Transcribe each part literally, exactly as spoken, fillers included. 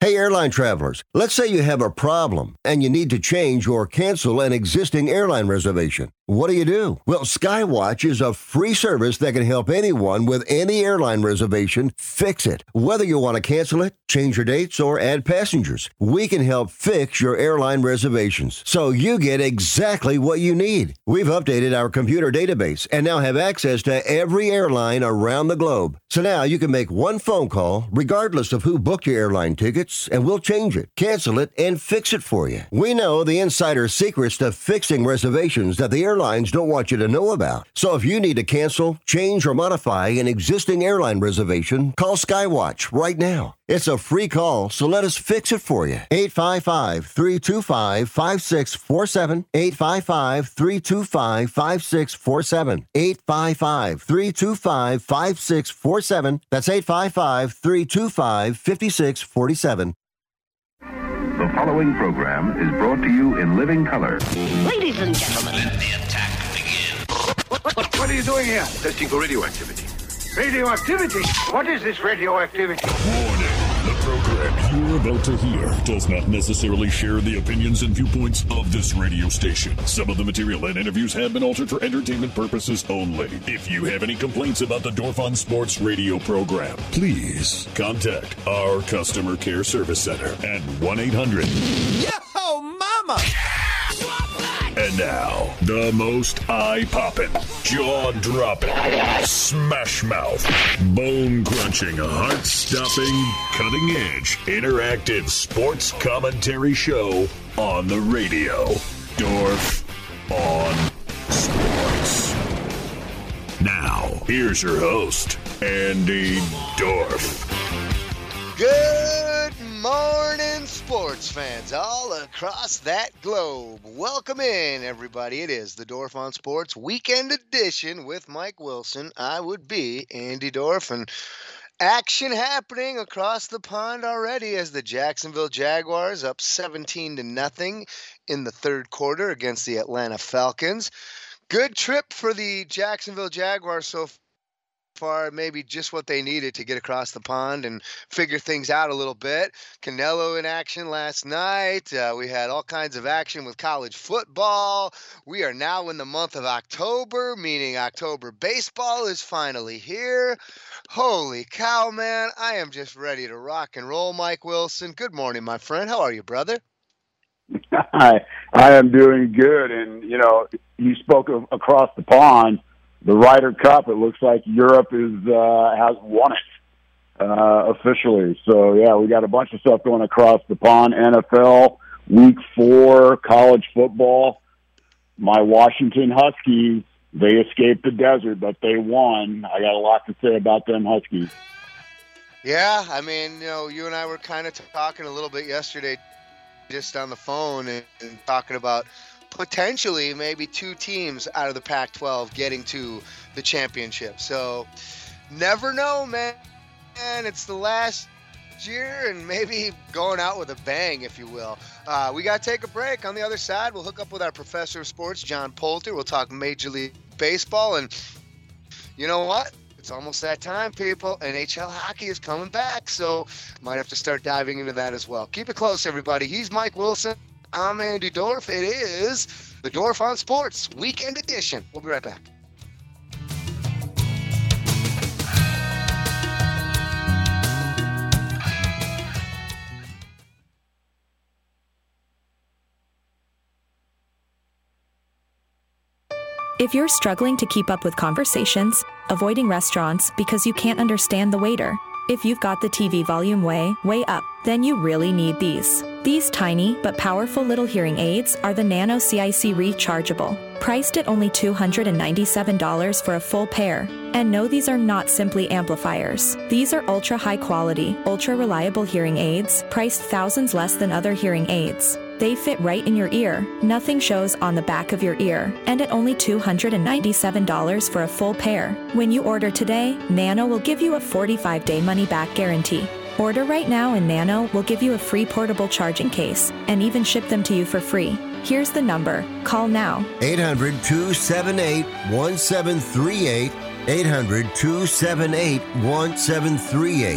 Hey, airline travelers, let's say you have a problem and you need to change or cancel an existing airline reservation. What do you do? Well, Skywatch is a free service that can help anyone with any airline reservation fix it. Whether you want to cancel it, change your dates, or add passengers, we can help fix your airline reservations so you get exactly what you need. We've updated our computer database and now have access to every airline around the globe. So now you can make one phone call regardless of who booked your airline tickets, and we'll change it, cancel it, and fix it for you. We know the insider secrets to fixing reservations that the airlines don't want you to know about. So if you need to cancel, change, or modify an existing airline reservation, call Skywatch right now. It's a free call, so let us fix it for you. eight five five, three two five, five six four seven. eight five five, three two five, five six four seven. eight five five, three two five, five six four seven. That's eight five five, three two five, five six four seven. The following program is brought to you in living color. Ladies and gentlemen, let the attack begin. What, what, what are you doing here? Testing for radioactivity. Radioactivity? What is this radioactivity? Warning. The program you're about to hear does not necessarily share the opinions and viewpoints of this radio station. Some of the material and interviews have been altered for entertainment purposes only. If you have any complaints about the Dorf on Sports radio program, please contact our customer care service center at one eight hundred. Yo, mama! And now, the most eye-popping, jaw-dropping, smash-mouth, bone-crunching, heart-stopping, cutting-edge, interactive sports commentary show on the radio. Dorf on Sports. Now, here's your host, Andy Dorf. Good morning, sports fans all across that globe. Welcome in, everybody. It is the Dorf on Sports Weekend Edition with Mike Wilson. I would be Andy Dorf, and action happening across the pond already as the Jacksonville Jaguars up seventeen to nothing in the third quarter against the Atlanta Falcons. Good trip for the Jacksonville Jaguars so far. Far, maybe just what they needed to get across the pond and figure things out a little bit. Canelo in action last night. Uh, we had all kinds of action with college football. We are now in the month of October, meaning October baseball is finally here. Holy cow, man. I am just ready to rock and roll, Mike Wilson. Good morning, my friend. How are you, brother? I, I am doing good. And, you know, you spoke of across the pond. The Ryder Cup, it looks like Europe is uh, has won it uh, officially. So, yeah, we got a bunch of stuff going across the pond. N F L, week four, college football. My Washington Huskies, they escaped the desert, but they won. I got a lot to say about them Huskies. Yeah, I mean, you know, you and I were kind of talking a little bit yesterday just on the phone and, and talking about potentially maybe two teams out of the Pac twelve getting to the championship. So never know, man. And it's the last year and maybe going out with a bang, if you will. Uh, we got to take a break. On the other side, we'll hook up with our professor of sports, John Poulter. We'll talk Major League Baseball. And you know what? It's almost that time, people. N H L hockey is coming back. So might have to start diving into that as well. Keep it close, everybody. He's Mike Wilson. I'm Andy Dorf. It is the Dorf on Sports Weekend Edition. We'll be right back. If you're struggling to keep up with conversations, avoiding restaurants because you can't understand the waiter, if you've got the T V volume way, way up, then you really need these. These tiny but powerful little hearing aids are the Nano C I C Rechargeable, priced at only two hundred ninety-seven dollars for a full pair. And no, these are not simply amplifiers. These are ultra high quality, ultra reliable hearing aids, priced thousands less than other hearing aids. They fit right in your ear, nothing shows on the back of your ear, and at only two hundred ninety-seven dollars for a full pair. When you order today, Nano will give you a forty-five day money-back guarantee. Order right now and Nano will give you a free portable charging case and even ship them to you for free. Here's the number. Call now. eight hundred, two seven eight, one seven three eight. eight hundred, two seven eight, one seven three eight.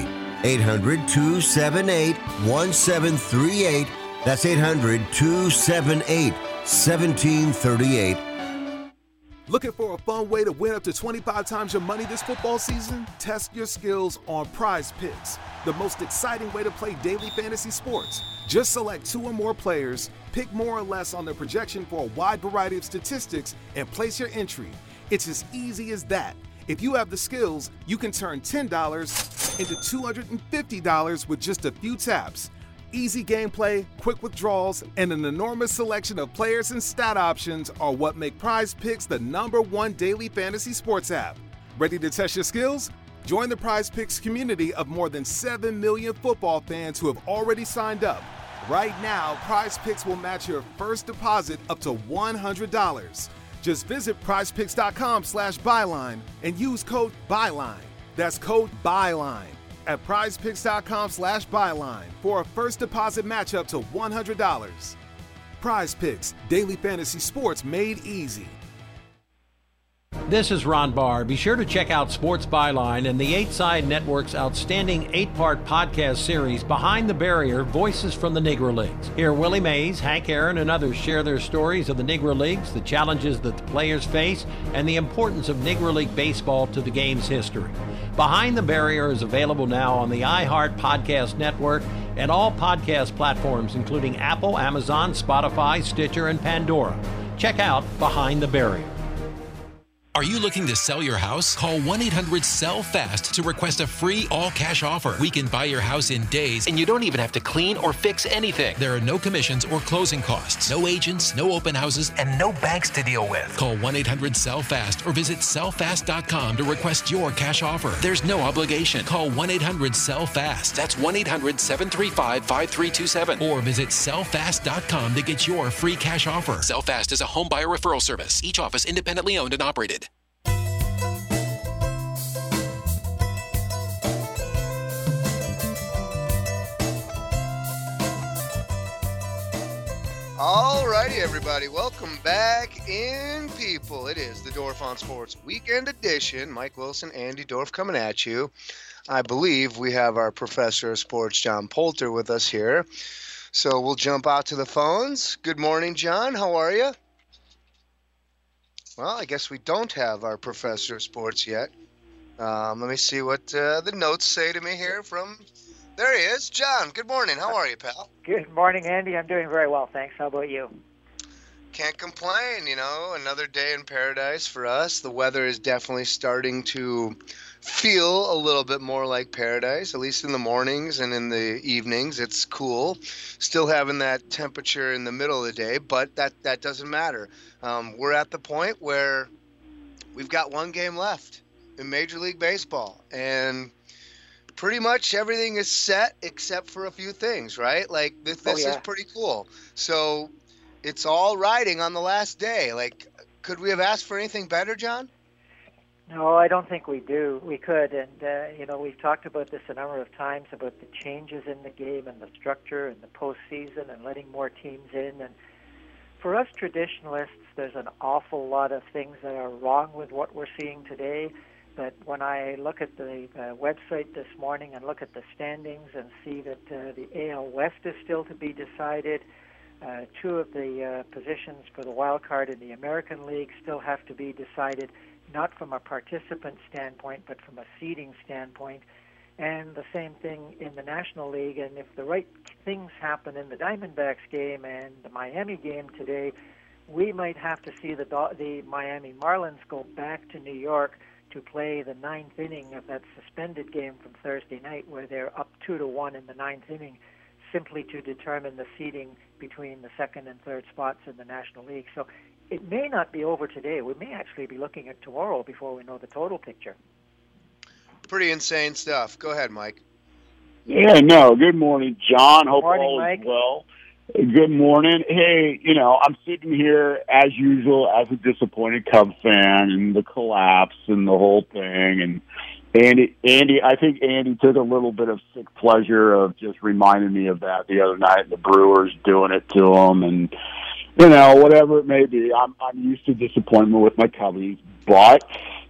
eight hundred, two seven eight, one seven three eight. That's eight hundred, two seven eight, one seven three eight. Looking for a fun way to win up to twenty-five times your money this football season? Test your skills on Prize Picks, the most exciting way to play daily fantasy sports. Just select two or more players, pick more or less on their projection for a wide variety of statistics, and place your entry. It's as easy as that. If you have the skills, you can turn ten dollars into two hundred fifty dollars with just a few taps. Easy gameplay, quick withdrawals, and an enormous selection of players and stat options are what make Prize Picks the number one daily fantasy sports app. Ready to test your skills? Join the Prize Picks community of more than seven million football fans who have already signed up. Right now, Prize Picks will match your first deposit up to one hundred dollars. Just visit prizepicks.com slash byline and use code BYLINE. That's code BYLINE at prizepicks.com slash byline for a first deposit match up to one hundred dollars. Prize Picks, daily fantasy sports made easy. This is Ron Barr. Be sure to check out Sports Byline and the Eight Side Network's outstanding eight-part podcast series, Behind the Barrier, Voices from the Negro Leagues. Hear Willie Mays, Hank Aaron, and others share their stories of the Negro Leagues, the challenges that the players face, and the importance of Negro League baseball to the game's history. Behind the Barrier is available now on the iHeart Podcast Network and all podcast platforms, including Apple, Amazon, Spotify, Stitcher, and Pandora. Check out Behind the Barrier. Are you looking to sell your house? Call one eight hundred sell fast to request a free all-cash offer. We can buy your house in days, and you don't even have to clean or fix anything. There are no commissions or closing costs, no agents, no open houses, and no banks to deal with. Call one eight hundred sell fast or visit sell fast dot com to request your cash offer. There's no obligation. Call one eight hundred sell fast. That's one eight hundred seven three five five three two seven. Or visit sell fast dot com to get your free cash offer. SellFast is a home buyer referral service. Each office independently owned and operated. All righty, everybody. Welcome back in, people. It is the Dorf on Sports Weekend Edition. Mike Wilson, Andy Dorf coming at you. I believe we have our professor of sports, John Poulter, with us here. So we'll jump out to the phones. Good morning, John. How are you? Well, I guess we don't have our professor of sports yet. Um, let me see what uh, the notes say to me here from... There he is. John, good morning. How are you, pal? Good morning, Andy. I'm doing very well, thanks. How about you? Can't complain, you know. Another day in paradise for us. The weather is definitely starting to feel a little bit more like paradise, at least in the mornings and in the evenings. It's cool. Still having that temperature in the middle of the day, but that, that doesn't matter. Um, we're at the point where we've got one game left in Major League Baseball, and pretty much everything is set except for a few things, right? Like, this, this oh, yeah. is pretty cool. So it's all riding on the last day. Like, could we have asked for anything better, John? No, I don't think we do. We could. And, uh, you know, we've talked about this a number of times, about the changes in the game and the structure and the postseason and letting more teams in. And for us traditionalists, there's an awful lot of things that are wrong with what we're seeing today. But when I look at the uh, website this morning and look at the standings and see that uh, the A L West is still to be decided, uh, two of the uh, positions for the wild card in the American League still have to be decided, not from a participant standpoint, but from a seeding standpoint, and the same thing in the National League. And if the right things happen in the Diamondbacks game and the Miami game today, we might have to see the, the Miami Marlins go back to New York to play the ninth inning of that suspended game from Thursday night, where they're up two to one in the ninth inning, simply to determine the seeding between the second and third spots in the National League. So it may not be over today. We may actually be looking at tomorrow before we know the total picture. Pretty insane stuff. Go ahead, Mike. Yeah, no. Good morning, John. Hope morning, all Mike. is well. Good morning. Hey, you know, I'm sitting here as usual as a disappointed Cubs fan, and the collapse and the whole thing. And Andy, Andy, I think Andy took a little bit of sick pleasure of just reminding me of that the other night. The Brewers doing it to them, and you know, whatever it may be. I'm I'm used to disappointment with my Cubbies, but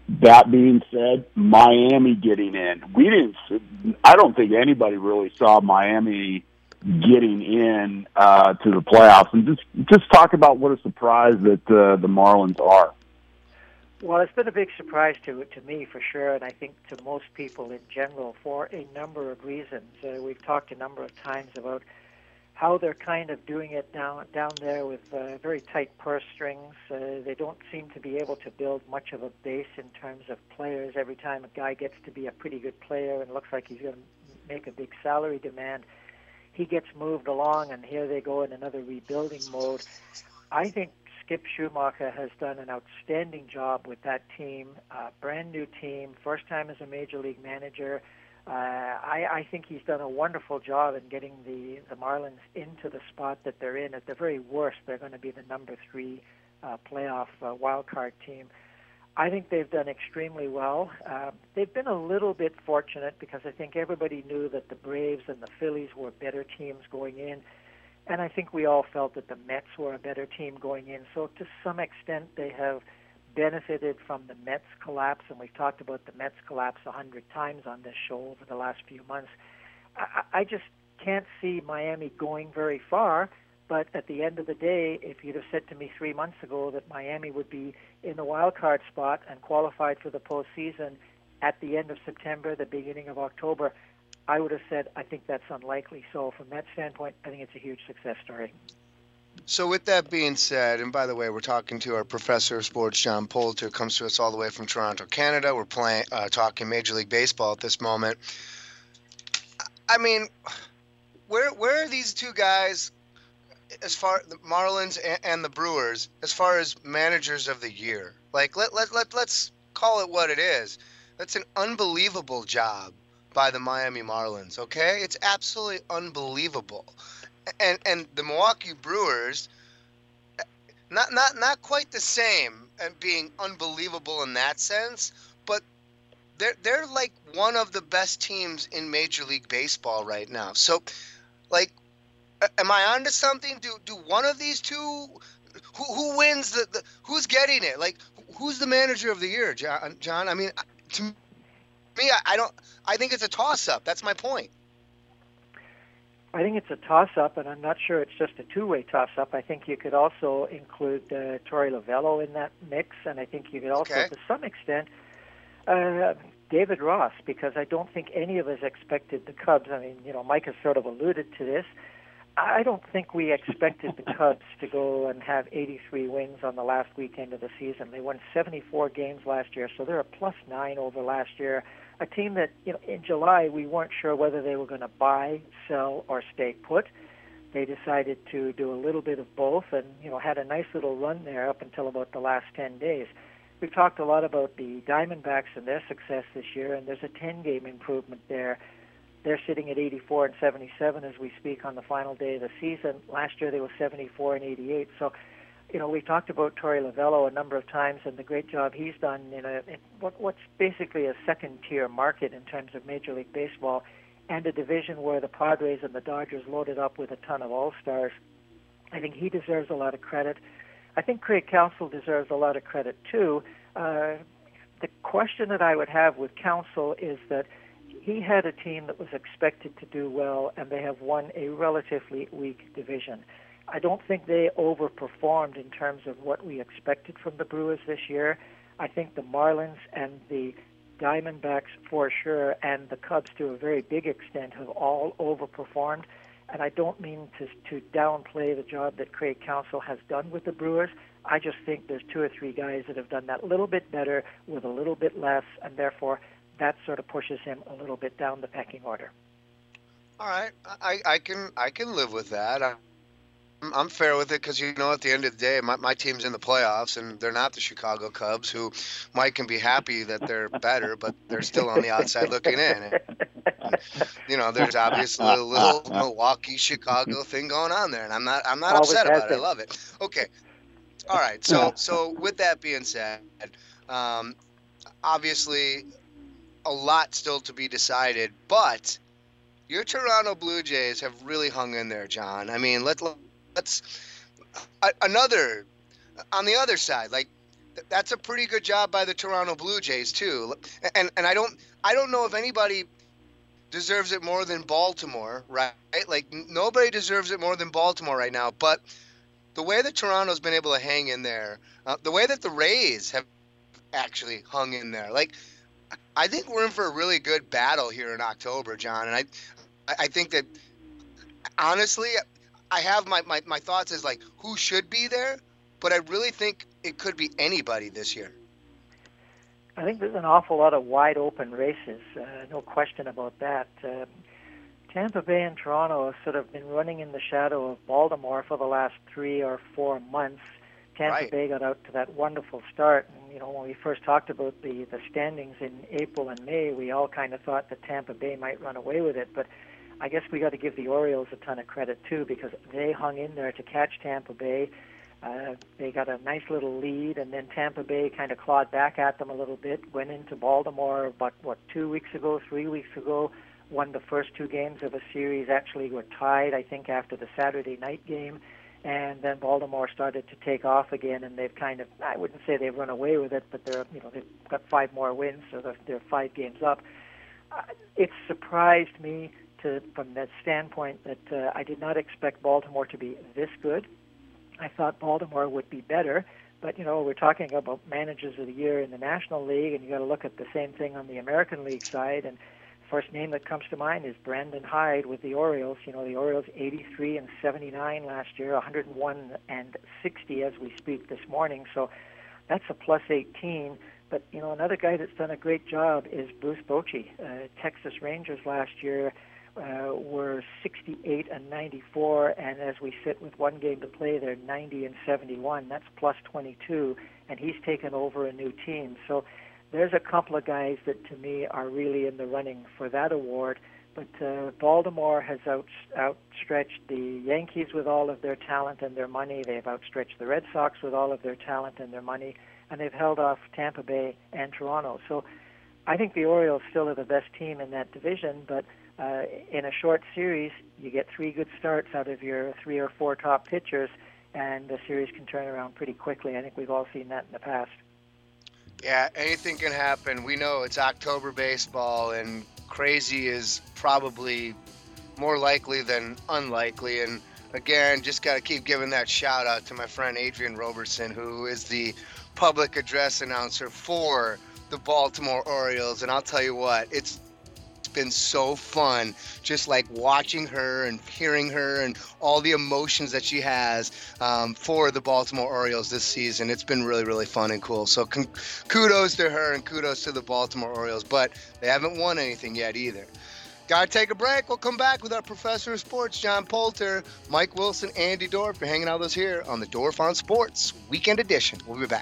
That being said, Miami getting in. We didn't. I don't think anybody really saw Miami getting in uh, to the playoffs. And just just talk about what a surprise that uh, the Marlins are. Well, it's been a big surprise to to me for sure, and I think to most people in general for a number of reasons. Uh, we've talked a number of times about how they're kind of doing it down down there with uh, very tight purse strings. Uh, they don't seem to be able to build much of a base in terms of players. Every time a guy gets to be a pretty good player and looks like he's going to make a big salary demand, he gets moved along, and here they go in another rebuilding mode. I think Skip Schumacher has done an outstanding job with that team, uh, brand new team, first time as a major league manager. Uh, I, I think he's done a wonderful job in getting the, the Marlins into the spot that they're in. At the very worst, they're going to be the number three uh, playoff uh, wild card team. I think they've done extremely well. Uh, they've been a little bit fortunate because I think everybody knew that the Braves and the Phillies were better teams going in, and I think we all felt that the Mets were a better team going in. So to some extent, they have benefited from the Mets collapse, and we've talked about the Mets collapse a hundred times on this show over the last few months. I, I just can't see Miami going very far, but at the end of the day, if you'd have said to me three months ago that Miami would be in the wild card spot and qualified for the postseason at the end of September, the beginning of October, I would have said, I think that's unlikely. So from that standpoint, I think it's a huge success story. So with that being said, and by the way, we're talking to our professor of sports, John Poulter, comes to us all the way from Toronto, Canada. We're playing, uh, talking Major League Baseball at this moment. I mean, where where are these two guys, as far the Marlins and, and the Brewers, as far as managers of the year? Like, let let let let's call it what it is. That's an unbelievable job by the Miami Marlins. Okay, it's absolutely unbelievable. And and the Milwaukee Brewers, not not not quite the same and being unbelievable in that sense, but they're they're like one of the best teams in Major League Baseball right now. So, like, am I onto something? Do do one of these two? Who who wins the, the who's getting it? Like, who's the manager of the year, John? John, I mean, to me, I, I don't. I think it's a toss-up. That's my point. I think it's a toss-up, and I'm not sure it's just a two-way toss-up. I think you could also include uh, Torey Lovullo in that mix, and I think you could also, okay. to some extent, uh, David Ross, because I don't think any of us expected the Cubs. I mean, you know, Mike has sort of alluded to this. I don't think we expected the Cubs to go and have eighty-three wins on the last weekend of the season. They won seventy-four games last year, so they're a plus nine over last year. A team that, you know, in July we weren't sure whether they were going to buy, sell, or stay put. They decided to do a little bit of both, and you know, had a nice little run there up until about the last ten days. We've talked a lot about the Diamondbacks and their success this year, and there's a ten-game improvement there. They're sitting at eighty-four and seventy-seven as we speak on the final day of the season. Last year they were seventy-four and eighty-eight. So, you know, we talked about Torey Lovullo a number of times and the great job he's done in, a, in what, what's basically a second-tier market in terms of Major League Baseball, and a division where the Padres and the Dodgers loaded up with a ton of all-stars. I think he deserves a lot of credit. I think Craig Counsell deserves a lot of credit, too. Uh, the question that I would have with Counsell is that he had a team that was expected to do well, and they have won a relatively weak division. I don't think they overperformed in terms of what we expected from the Brewers this year. I think the Marlins and the Diamondbacks for sure, and the Cubs to a very big extent, have all overperformed. And I don't mean to, to downplay the job that Craig Counsell has done with the Brewers. I just think there's two or three guys that have done that a little bit better with a little bit less, and therefore that sort of pushes him a little bit down the pecking order. All right, I, I can I can live with that. I, I'm fair with it because, you know, at the end of the day, my, my team's in the playoffs, and they're not the Chicago Cubs, who Mike can be happy that they're better, but they're still on the outside looking in. And, and, you know, there's obviously a little Milwaukee-Chicago thing going on there, and I'm not I'm not Always upset about it. been. I love it. Okay. All right. So so with that being said, um, obviously a lot still to be decided, but your Toronto Blue Jays have really hung in there, John. I mean, let, let's – another – on the other side, like, that's a pretty good job by the Toronto Blue Jays too. And and I don't I don't know if anybody deserves it more than Baltimore, right? Like nobody deserves it more than Baltimore right now. But the way that Toronto's been able to hang in there, uh, the way that the Rays have actually hung in there, like I think we're in for a really good battle here in October, John. And I I think that honestly, I have my, my, my thoughts as like who should be there, but I really think it could be anybody this year. I think there's an awful lot of wide open races, uh, no question about that. Uh, Tampa Bay and Toronto have sort of been running in the shadow of Baltimore for the last three or four months. Tampa right. Bay got out to that wonderful start. And, you know, when we first talked about the, the standings in April and May, we all kind of thought that Tampa Bay might run away with it. But I guess we got to give the Orioles a ton of credit, too, because they hung in there to catch Tampa Bay. Uh, they got a nice little lead, and then Tampa Bay kind of clawed back at them a little bit, went into Baltimore about, what, two weeks ago, three weeks ago, won the first two games of a series, actually were tied, I think, after the Saturday night game, and then Baltimore started to take off again, and they've kind of, I wouldn't say they've run away with it, but they're, you know, they've got five more wins, so they're, they're five games up. Uh, it surprised me to, from that standpoint that uh, I did not expect Baltimore to be this good. I thought Baltimore would be better, but, you know, we're talking about managers of the year in the National League, and you got to look at the same thing on the American League side, and first name that comes to mind is Brandon Hyde with the Orioles. You know, the Orioles eighty-three and seventy-nine last year, one hundred one and sixty as we speak this morning, so that's a plus eighteen. But, you know, another guy that's done a great job is Bruce Bochy. Uh, Texas Rangers last year Uh, were sixty-eight and ninety-four, and as we sit with one game to play, they're ninety and seventy-one. That's plus twenty-two, and he's taken over a new team. So there's a couple of guys that, to me, are really in the running for that award. But uh, Baltimore has out, outstretched the Yankees with all of their talent and their money. They've outstretched the Red Sox with all of their talent and their money, and they've held off Tampa Bay and Toronto. So I think the Orioles still are the best team in that division, but Uh, in a short series, you get three good starts out of your three or four top pitchers, and the series can turn around pretty quickly. I think we've all seen that in the past. Yeah, anything can happen. We know it's October baseball, and crazy is probably more likely than unlikely. And again, just got to keep giving that shout out to my friend Adrian Robertson, who is the public address announcer for the Baltimore Orioles. And I'll tell you what, it's been so fun just like watching her and hearing her and all the emotions that she has um, for the Baltimore Orioles this season. It's been really, really fun and cool. So con- kudos to her and kudos to the Baltimore Orioles, but they haven't won anything yet either. Gotta take a break. We'll come back with our professor of sports, John Poulter, Mike Wilson, Andy Dorf. You're hanging out with us here on the Dorf on Sports Weekend Edition. We'll be back.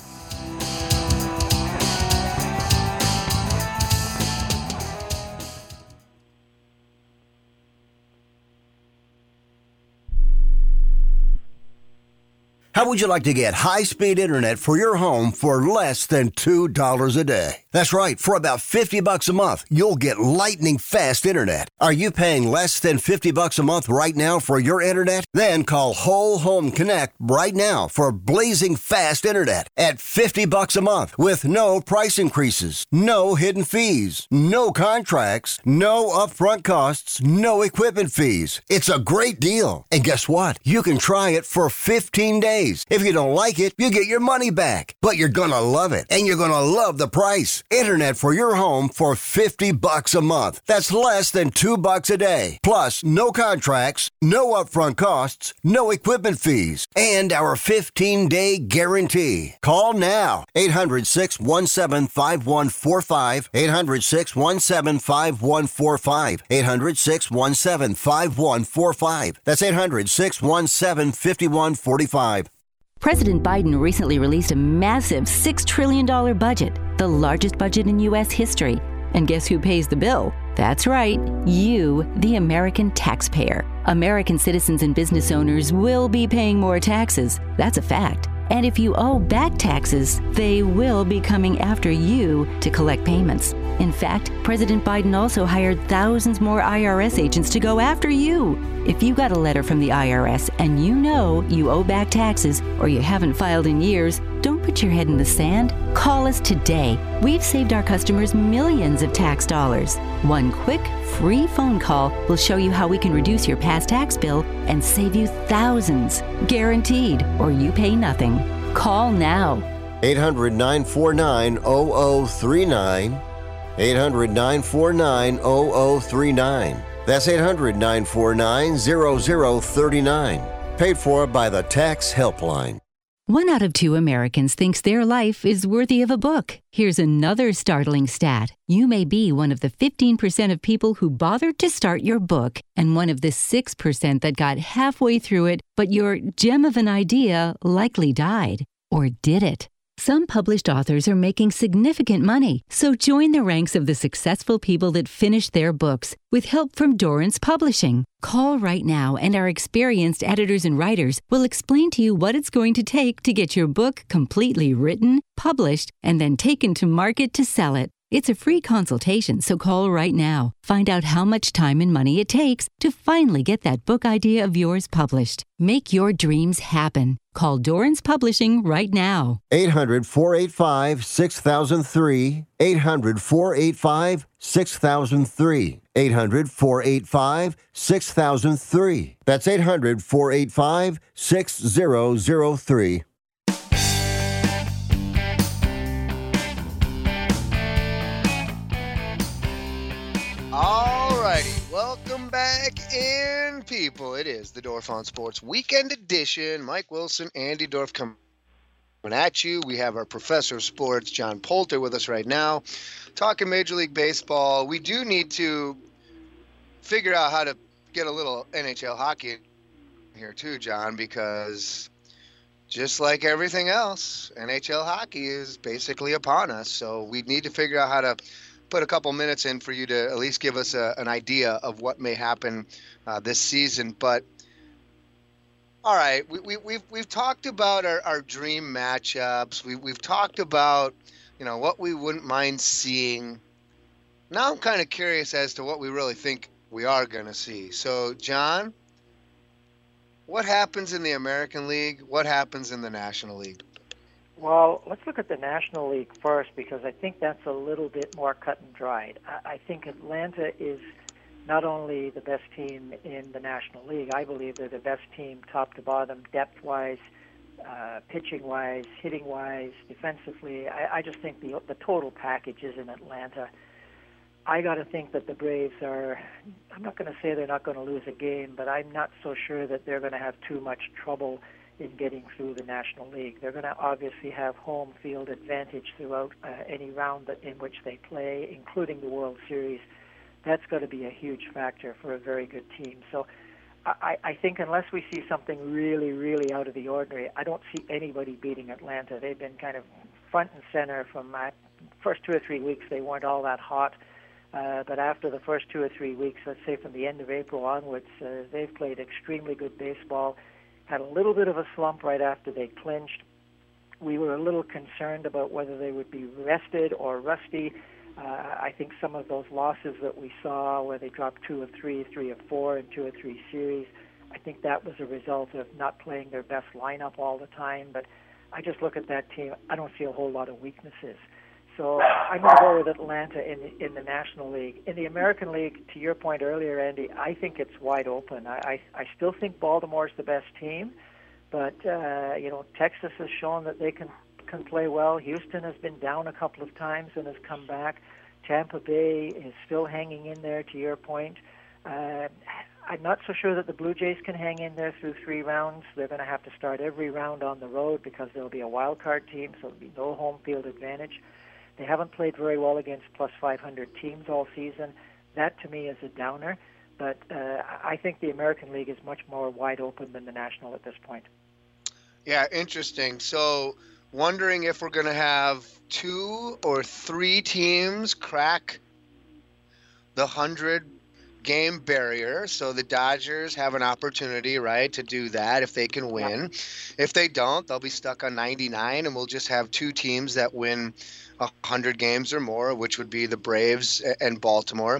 How would you like to get high-speed internet for your home for less than two dollars a day? That's right. For about fifty bucks a month, you'll get lightning-fast internet. Are you paying less than fifty bucks a month right now for your internet? Then call Whole Home Connect right now for blazing fast internet at fifty bucks a month with no price increases, no hidden fees, no contracts, no upfront costs, no equipment fees. It's a great deal. And guess what? You can try it for fifteen days. If you don't like it, you get your money back. But you're going to love it, and you're going to love the price. Internet for your home for fifty bucks a month. That's less than two bucks a day. Plus, no contracts, no upfront costs, no equipment fees, and our fifteen-day guarantee. Call now. eight hundred, six one seven, five one four five. eight hundred, six one seven, five one four five. eight hundred, six one seven, five one four five. That's eight hundred, six one seven, five one four five. President Biden recently released a massive six trillion dollars budget, the largest budget in U S history. And guess who pays the bill? That's right, you, the American taxpayer. American citizens and business owners will be paying more taxes. That's a fact. And if you owe back taxes, they will be coming after you to collect payments. In fact, President Biden also hired thousands more I R S agents to go after you. If you got a letter from the I R S and you know you owe back taxes or you haven't filed in years, don't put your head in the sand? Call us today. We've saved our customers millions of tax dollars. One quick, free phone call will show you how we can reduce your past tax bill and save you thousands. Guaranteed, or you pay nothing. Call now. eight hundred, nine four nine, zero zero three nine. eight hundred, nine four nine, zero zero three nine. That's eight hundred, nine four nine, zero zero three nine. Paid for by the Tax Helpline. One out of two Americans thinks their life is worthy of a book. Here's another startling stat. You may be one of the fifteen percent of people who bothered to start your book and one of the six percent that got halfway through it, but your gem of an idea likely died. Or did it? Some published authors are making significant money, so join the ranks of the successful people that finished their books with help from Dorrance Publishing. Call right now and our experienced editors and writers will explain to you what it's going to take to get your book completely written, published, and then taken to market to sell it. It's a free consultation, so call right now. Find out how much time and money it takes to finally get that book idea of yours published. Make your dreams happen. Call Dorrance Publishing right now. eight hundred, four eight five, six thousand three. eight hundred, four eight five, six thousand three. eight hundred, four eight five, six thousand three. That's eight hundred, four eight five, six thousand three. Alrighty, welcome back in, people. It is the Dorf on Sports Weekend Edition. Mike Wilson, Andy Dorf coming at you. We have our professor of sports, John Poulter, with us right now, talking Major League Baseball. We do need to figure out how to get a little N H L hockey in here too, John, because just like everything else, N H L hockey is basically upon us. So we need to figure out how to put a couple minutes in for you to at least give us a, an idea of what may happen uh, this season. But all right, we, we, we've we've talked about our, our dream matchups. We, we've talked about, you know, what we wouldn't mind seeing. Now I'm kind of curious as to what we really think we are going to see. So, John, what happens in the American League? What happens in the National League? Well, let's look at the National League first, because I think that's a little bit more cut and dried. I, I think Atlanta is not only the best team in the National League, I believe they're the best team top to bottom, depth-wise, uh, pitching-wise, hitting-wise, defensively. I, I just think the, the total package is in Atlanta. I got to think that the Braves are, I'm not going to say they're not going to lose a game, but I'm not so sure that they're going to have too much trouble in getting through the National League. They're going to obviously have home field advantage throughout uh, any round that, in which they play, including the World Series. That's got to be a huge factor for a very good team. So I, I think unless we see something really, really out of the ordinary, I don't see anybody beating Atlanta. They've been kind of front and center from my first two or three weeks. They weren't all that hot. Uh, but after the first two or three weeks, let's say from the end of April onwards, uh, they've played extremely good baseball. Had a little bit of a slump right after they clinched. We were a little concerned about whether they would be rested or rusty. Uh, I think some of those losses that we saw, where they dropped two of three, three of four in two or three series, I think that was a result of not playing their best lineup all the time. But I just look at that team. I don't see a whole lot of weaknesses. So I'm going to go with Atlanta in the, in the National League. In the American League, to your point earlier, Andy, I think it's wide open. I, I, I still think Baltimore's the best team, but uh, you know, Texas has shown that they can can play well. Houston has been down a couple of times and has come back. Tampa Bay is still hanging in there, to your point. Uh, I'm not so sure that the Blue Jays can hang in there through three rounds. They're going to have to start every round on the road because there'll be a wild card team, so there'll be no home field advantage. They haven't played very well against plus five hundred teams all season. That, to me, is a downer. But uh, I think the American League is much more wide open than the National at this point. Yeah, interesting. So wondering if we're going to have two or three teams crack the hundred-game barrier. So the Dodgers have an opportunity, right, to do that if they can win. Yeah. If they don't, they'll be stuck on ninety-nine, and we'll just have two teams that win one hundred games or more, which would be the Braves and Baltimore.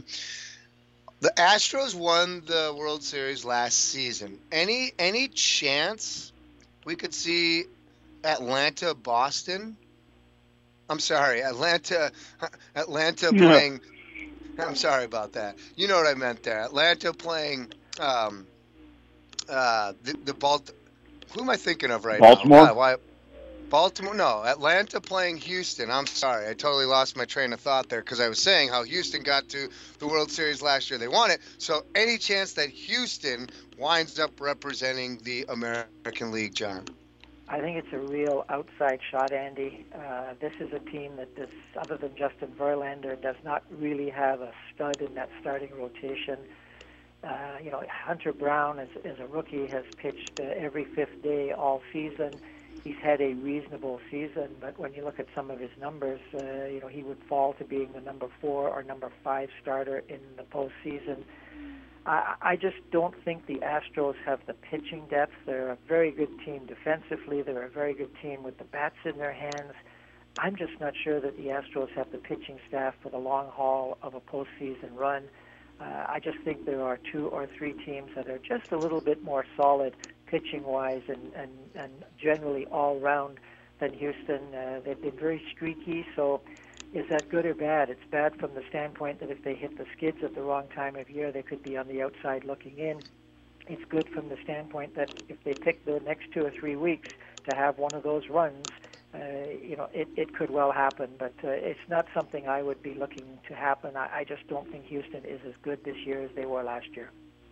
The Astros won the World Series last season. Any any chance we could see Atlanta, Boston. I'm sorry, Atlanta, Atlanta Yeah. playing. I'm sorry about that. You know what I meant there. Atlanta playing um, uh, the the Balt. Who am I thinking of right Baltimore? now? God, why? Baltimore? No, Atlanta playing Houston. I'm sorry, I totally lost my train of thought there because I was saying how Houston got to the World Series last year. They won it. So any chance that Houston winds up representing the American League, John? I think it's a real outside shot, Andy. Uh, this is a team that, does, other than Justin Verlander, does not really have a stud in that starting rotation. Uh, you know, Hunter Brown, as, as a rookie, has pitched uh, every fifth day all season. He's had a reasonable season, but when you look at some of his numbers, uh, you know, he would fall to being the number four or number five starter in the postseason. I, I just don't think the Astros have the pitching depth. They're a very good team defensively. They're a very good team with the bats in their hands. I'm just not sure that the Astros have the pitching staff for the long haul of a postseason run. Uh, I just think there are two or three teams that are just a little bit more solid pitching-wise and, and, and generally all-round than Houston. Uh, they've been very streaky, so is that good or bad? It's bad from the standpoint that if they hit the skids at the wrong time of year, they could be on the outside looking in. It's good from the standpoint that if they pick the next two or three weeks to have one of those runs, uh, you know, it, it could well happen. But uh, it's not something I would be looking to happen. I, I just don't think Houston is as good this year as they were last year.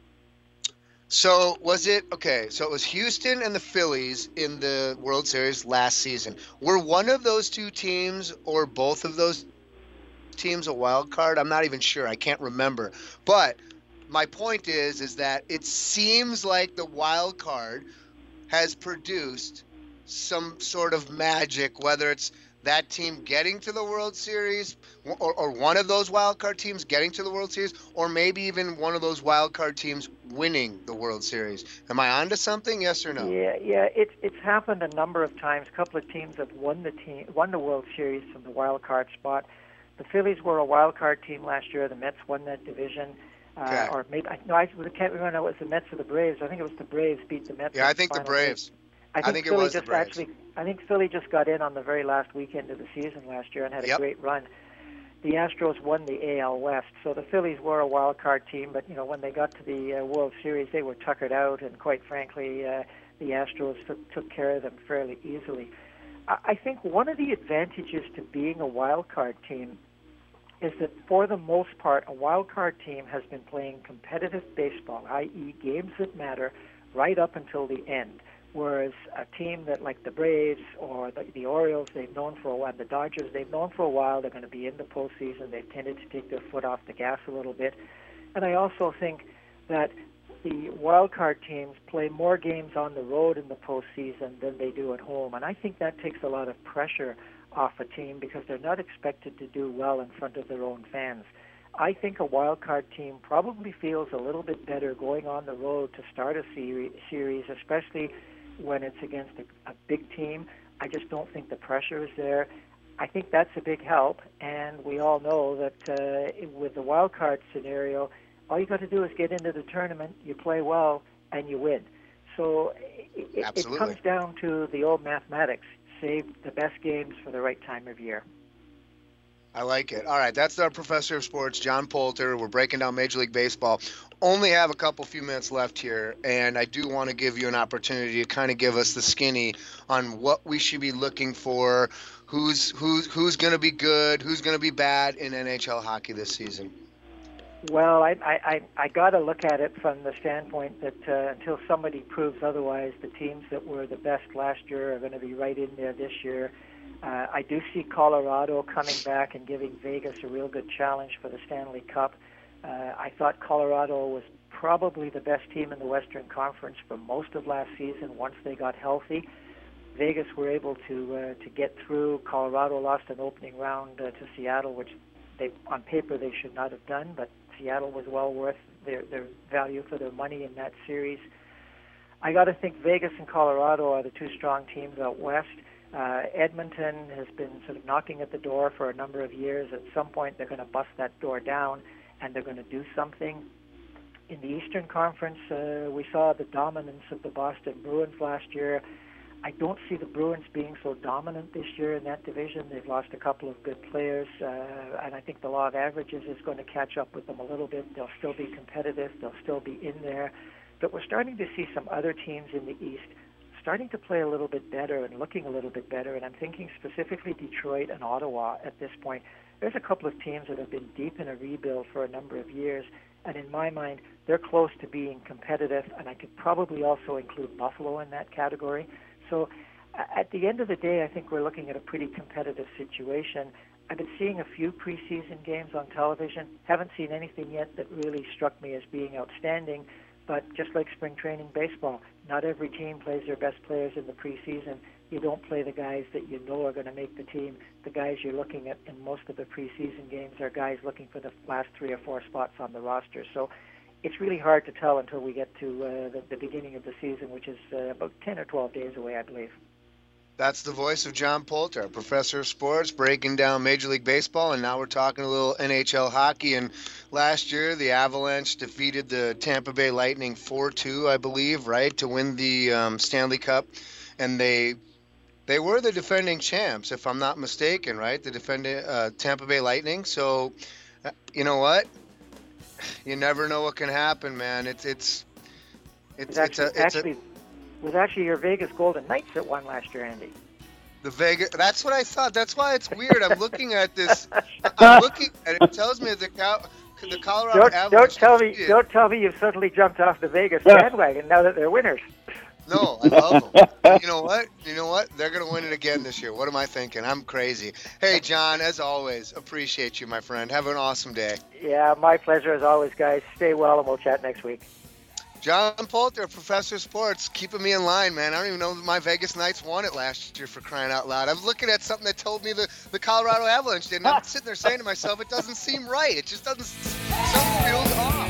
So was it okay? So it was Houston and the Phillies in the World Series last season. Were one of those two teams or both of those teams a wild card? I'm not even sure. I can't remember. But my point is, is that it seems like the wild card has produced some sort of magic, whether it's that team getting to the World Series, or, or one of those wild card teams getting to the World Series, or maybe even one of those wild card teams winning the World Series. Am I onto something? Yes or no? Yeah, yeah. It's it's happened a number of times. A couple of teams have won the team won the World Series from the wild card spot. The Phillies were a wild card team last year. The Mets won that division. Uh, okay. Or maybe no, I can't remember. It was the Mets or the Braves. I think it was the Braves beat the Mets. Yeah, I think the Braves. Day. I think, I think Philly it was just the Braves. actually. I think Philly just got in on the very last weekend of the season last year and had Yep. a great run. The Astros won the A L West, so the Phillies were a wild card team. But you know, when they got to the uh, World Series, they were tuckered out, and quite frankly, uh, the Astros took, took care of them fairly easily. I, I think one of the advantages to being a wild card team is that for the most part, a wild card team has been playing competitive baseball, that is games that matter, right up until the end. Whereas a team that like the Braves or the, the Orioles, they've known for a while, the Dodgers, they've known for a while they're going to be in the postseason. They've tended to take their foot off the gas a little bit. And I also think that the wild card teams play more games on the road in the postseason than they do at home. And I think that takes a lot of pressure off a team because they're not expected to do well in front of their own fans. I think a wild card team probably feels a little bit better going on the road to start a series, especially when it's against a, a big team. I just don't think the pressure is there. I think that's a big help, and we all know that uh, with the wild card scenario, all you got to do is get into the tournament, you play well, and you win. So it, it comes down to the old mathematics: save the best games for the right time of year. I like it. All right, that's our professor of sports, John Poulter. We're breaking down Major League Baseball. Only have a couple few minutes left here, and I do want to give you an opportunity to kind of give us the skinny on what we should be looking for, who's who's who's going to be good, who's going to be bad in N H L hockey this season. Well, I I, I got to look at it from the standpoint that uh, until somebody proves otherwise, the teams that were the best last year are going to be right in there this year. Uh, I do see Colorado coming back and giving Vegas a real good challenge for the Stanley Cup. Uh, I thought Colorado was probably the best team in the Western Conference for most of last season once they got healthy. Vegas were able to uh, to get through. Colorado lost an opening round uh, to Seattle, which they on paper they should not have done, but Seattle was well worth their, their value for their money in that series. I got to think Vegas and Colorado are the two strong teams out west. Uh, Edmonton has been sort of knocking at the door for a number of years. At some point, they're going to bust that door down, and they're going to do something. In the Eastern Conference, uh, we saw the dominance of the Boston Bruins last year. I don't see the Bruins being so dominant this year in that division. They've lost a couple of good players, uh, and I think the law of averages is going to catch up with them a little bit. They'll still be competitive. They'll still be in there. But we're starting to see some other teams in the East starting to play a little bit better and looking a little bit better, and I'm thinking specifically Detroit and Ottawa at this point. There's a couple of teams that have been deep in a rebuild for a number of years, and in my mind, they're close to being competitive, and I could probably also include Buffalo in that category. So at the end of the day, I think we're looking at a pretty competitive situation. I've been seeing a few preseason games on television. Haven't seen anything yet that really struck me as being outstanding. But just like spring training baseball, not every team plays their best players in the preseason. You don't play the guys that you know are going to make the team. The guys you're looking at in most of the preseason games are guys looking for the last three or four spots on the roster. So it's really hard to tell until we get to uh, the, the beginning of the season, which is uh, about ten or twelve days away, I believe. That's the voice of John Poulter, professor of sports, breaking down Major League Baseball, and now we're talking a little N H L hockey. And last year, the Avalanche defeated the Tampa Bay Lightning four two, I believe, right, to win the um, Stanley Cup. And they they were the defending champs, if I'm not mistaken, right, the defending uh, Tampa Bay Lightning. So, uh, you know what? You never know what can happen, man. It's it's it's, it's, actually, a it's actually, a. It was actually your Vegas Golden Knights that won last year, Andy. The Vegas, that's what I thought. That's why it's weird. I'm looking at this. I'm looking at it. It tells me the Cal, the Colorado don't, Avalanche. Don't tell me. defeated. Don't tell me you've suddenly jumped off the Vegas bandwagon now that they're winners. No, I love them. You know what? You know what? They're gonna win it again this year. What am I thinking? I'm crazy. Hey, John, as always, appreciate you, my friend. Have an awesome day. Yeah, my pleasure as always, guys. Stay well, and we'll chat next week. John Poulter, professor of sports, keeping me in line, man. I don't even know that my Vegas Knights won it last year, for crying out loud. I was looking at something that told me the, the Colorado Avalanche did, and I'm sitting there saying to myself, it doesn't seem right. It just doesn't, something feels off.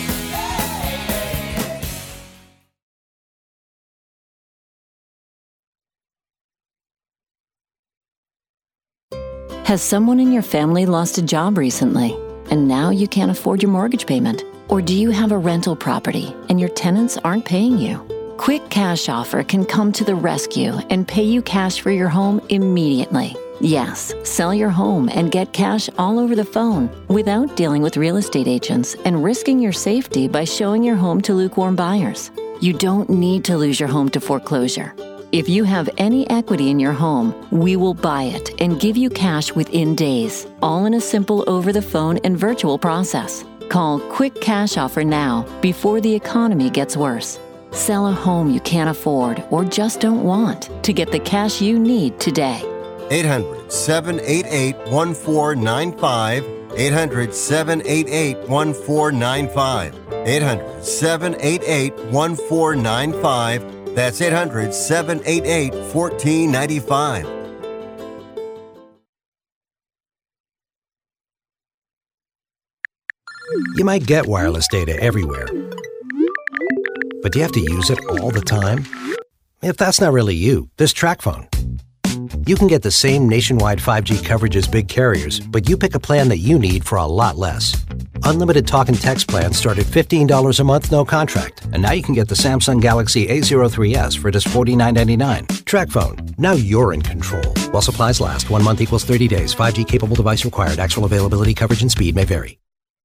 Has someone in your family lost a job recently, and now you can't afford your mortgage payment? Or do you have a rental property and your tenants aren't paying you? Quick Cash Offer can come to the rescue and pay you cash for your home immediately. Yes, sell your home and get cash all over the phone without dealing with real estate agents and risking your safety by showing your home to lukewarm buyers. You don't need to lose your home to foreclosure. If you have any equity in your home, we will buy it and give you cash within days, all in a simple over-the-phone and virtual process. Call Quick Cash Offer now before the economy gets worse. Sell a home you can't afford or just don't want to get the cash you need today. eight hundred, seven eight eight, one four nine five. eight hundred, seven eight eight, one four nine five. eight hundred, seven eight eight, one four nine five. That's eight hundred, seven eight eight, one four nine five. You might get wireless data everywhere, but do you have to use it all the time? If that's not really you, there's TracFone. You can get the same nationwide five G coverage as big carriers, but you pick a plan that you need for a lot less. Unlimited talk and text plans start at fifteen dollars a month, no contract. And now you can get the Samsung Galaxy A zero three S for just forty-nine ninety-nine. TracFone. Now you're in control. While supplies last, one month equals thirty days. five G capable device required. Actual availability, coverage, and speed may vary.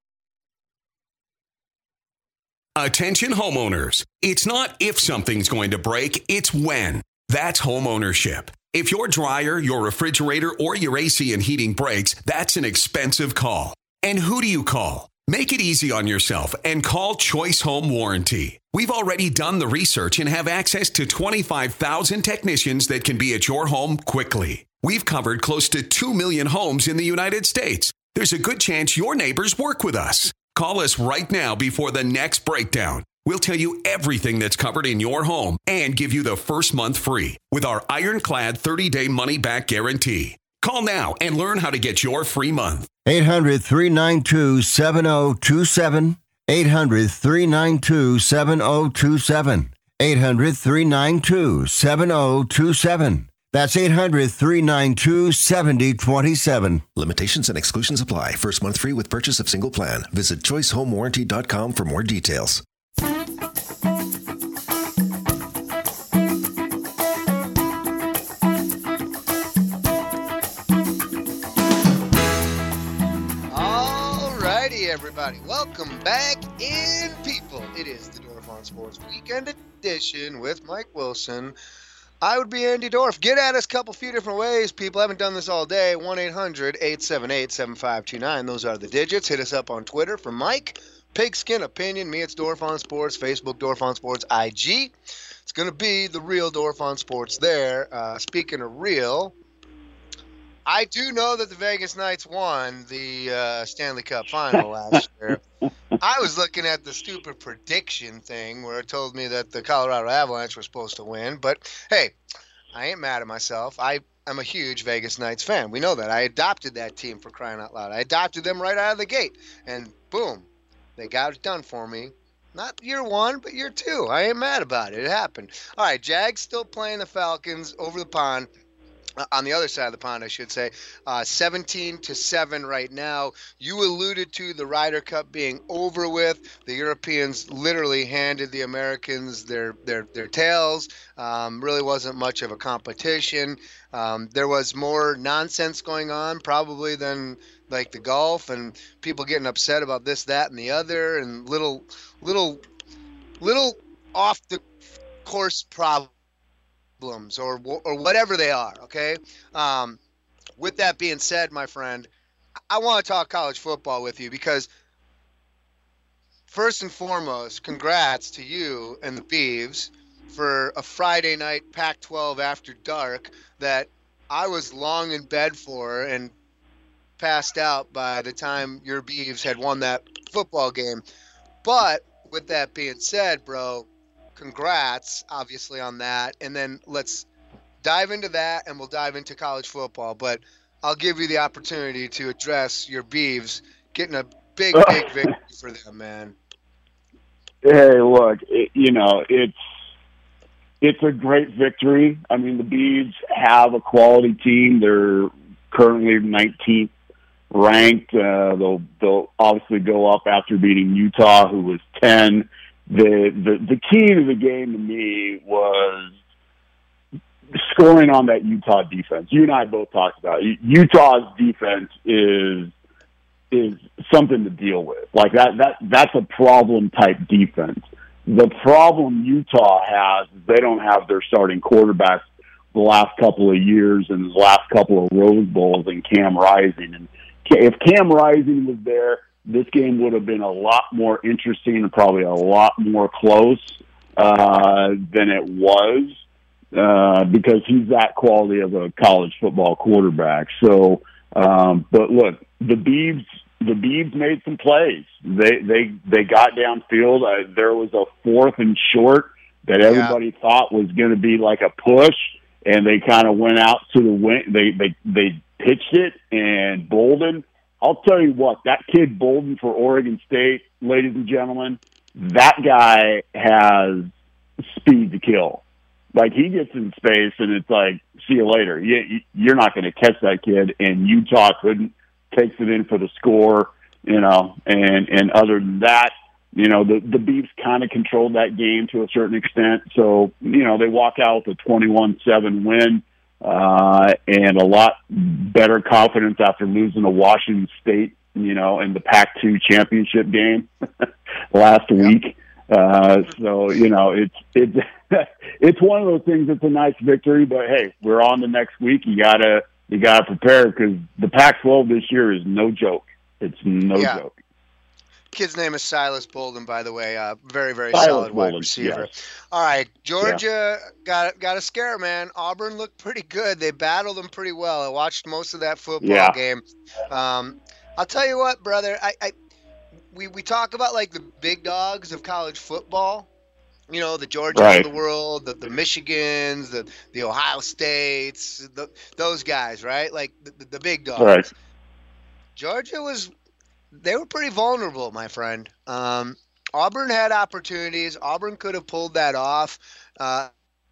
Attention homeowners. It's not if something's going to break, it's when. That's home ownership. If your dryer, your refrigerator, or your A C and heating breaks, that's an expensive call. And who do you call? Make it easy on yourself and call Choice Home Warranty. We've already done the research and have access to twenty-five thousand technicians that can be at your home quickly. We've covered close to two million homes in the United States. There's a good chance your neighbors work with us. Call us right now before the next breakdown. We'll tell you everything that's covered in your home and give you the first month free with our ironclad thirty-day money-back guarantee. Call now and learn how to get your free month. eight hundred, three nine two, seven oh two seven. eight hundred, three nine two, seven oh two seven. eight hundred, three nine two, seven oh two seven. That's eight hundred, three nine two, seven oh two seven. Limitations and exclusions apply. First month free with purchase of single plan. Visit choice home warranty dot com for more details. everybody. Welcome back in, people. It is the Dorf on Sports Weekend Edition with Mike Wilson. I would be Andy Dorf. Get at us a couple few different ways, people. I haven't done this all day. one eight hundred eight seven eight seven five two nine. Those are the digits. Hit us up on Twitter for Mike. Pigskin Opinion. Me, it's Dorf on Sports. Facebook, Dorf on Sports. I G. It's going to be the real Dorf on Sports there. Uh, speaking of real, I do know that the Vegas Knights won the uh, Stanley Cup final last year. I was looking at the stupid prediction thing where it told me that the Colorado Avalanche were supposed to win. But, hey, I ain't mad at myself. I am a huge Vegas Knights fan. We know that. I adopted that team, for crying out loud. I adopted them right out of the gate. And, boom, they got it done for me. Not year one, but year two. I ain't mad about it. It happened. All right, Jags still playing the Falcons over the pond. Uh, on the other side of the pond, I should say, uh, seventeen to seven right now. You alluded to the Ryder Cup being over with. The Europeans literally handed the Americans their their their tails. Um, really wasn't much of a competition. Um, there was more nonsense going on probably than like the golf, and people getting upset about this, that, and the other, and little little little off the course problems. Or or whatever they are, okay? Um, with that being said, my friend, I want to talk college football with you because, first and foremost, congrats to you and the Beavs for a Friday night Pac twelve after dark that I was long in bed for and passed out by the time your Beavs had won that football game. But with that being said, bro, congrats, obviously, on that. And then let's dive into that, and we'll dive into college football. But I'll give you the opportunity to address your Beavs getting a big, big victory for them, man. Hey, look, it, you know, it's it's a great victory. I mean, the Beavs have a quality team. They're currently nineteenth ranked. Uh, they'll they'll obviously go up after beating Utah, who was ten. The, the the key to the game to me was scoring on that Utah defense. You and I both talked about it. Utah's defense is is something to deal with. Like that that that's a problem type defense. The problem Utah has is they don't have their starting quarterbacks the last couple of years and the last couple of Rose Bowls and Cam Rising. And if Cam Rising was there, this game would have been a lot more interesting and probably a lot more close uh, than it was uh, because he's that quality of a college football quarterback. So, um, but look, the Beavs, the Beavs made some plays. They they they got downfield. Uh, there was a fourth and short that everybody yeah. thought was going to be like a push, and they kind of went out to the wing. They they they pitched it, and Bolden. I'll tell you what, that kid Bolden for Oregon State, ladies and gentlemen, that guy has speed to kill. Like, he gets in space, and it's like, see you later. You, you're not going to catch that kid, and Utah couldn't, takes it in for the score, you know, and, and other than that, you know, the, the Beavs kind of controlled that game to a certain extent. So, you know, they walk out with a twenty-one seven win. Uh, and a lot better confidence after losing to Washington State, you know, in the Pac two championship game last yep. week. Uh, so, you know, it's, it's, it's one of those things that's a nice victory, but hey, we're on the next week. You gotta, you gotta prepare because the Pac twelve this year is no joke. It's no yeah. joke. Kid's name is Silas Bolden, by the way. Uh, very, very Silas solid Bolden, wide receiver. yes. All right, Georgia yeah. got got a scare, man. Auburn looked pretty good. They battled them pretty well. I watched most of that football yeah. game. Um, I'll tell you what, brother. I, I we we talk about like the big dogs of college football. You know, the Georgias right. of the world, the, the Michigans, the the Ohio States, the, those guys, right? Like the, the big dogs. Right. Georgia was. They were pretty vulnerable, my friend. Um, Auburn had opportunities. Auburn could have pulled that off. Uh,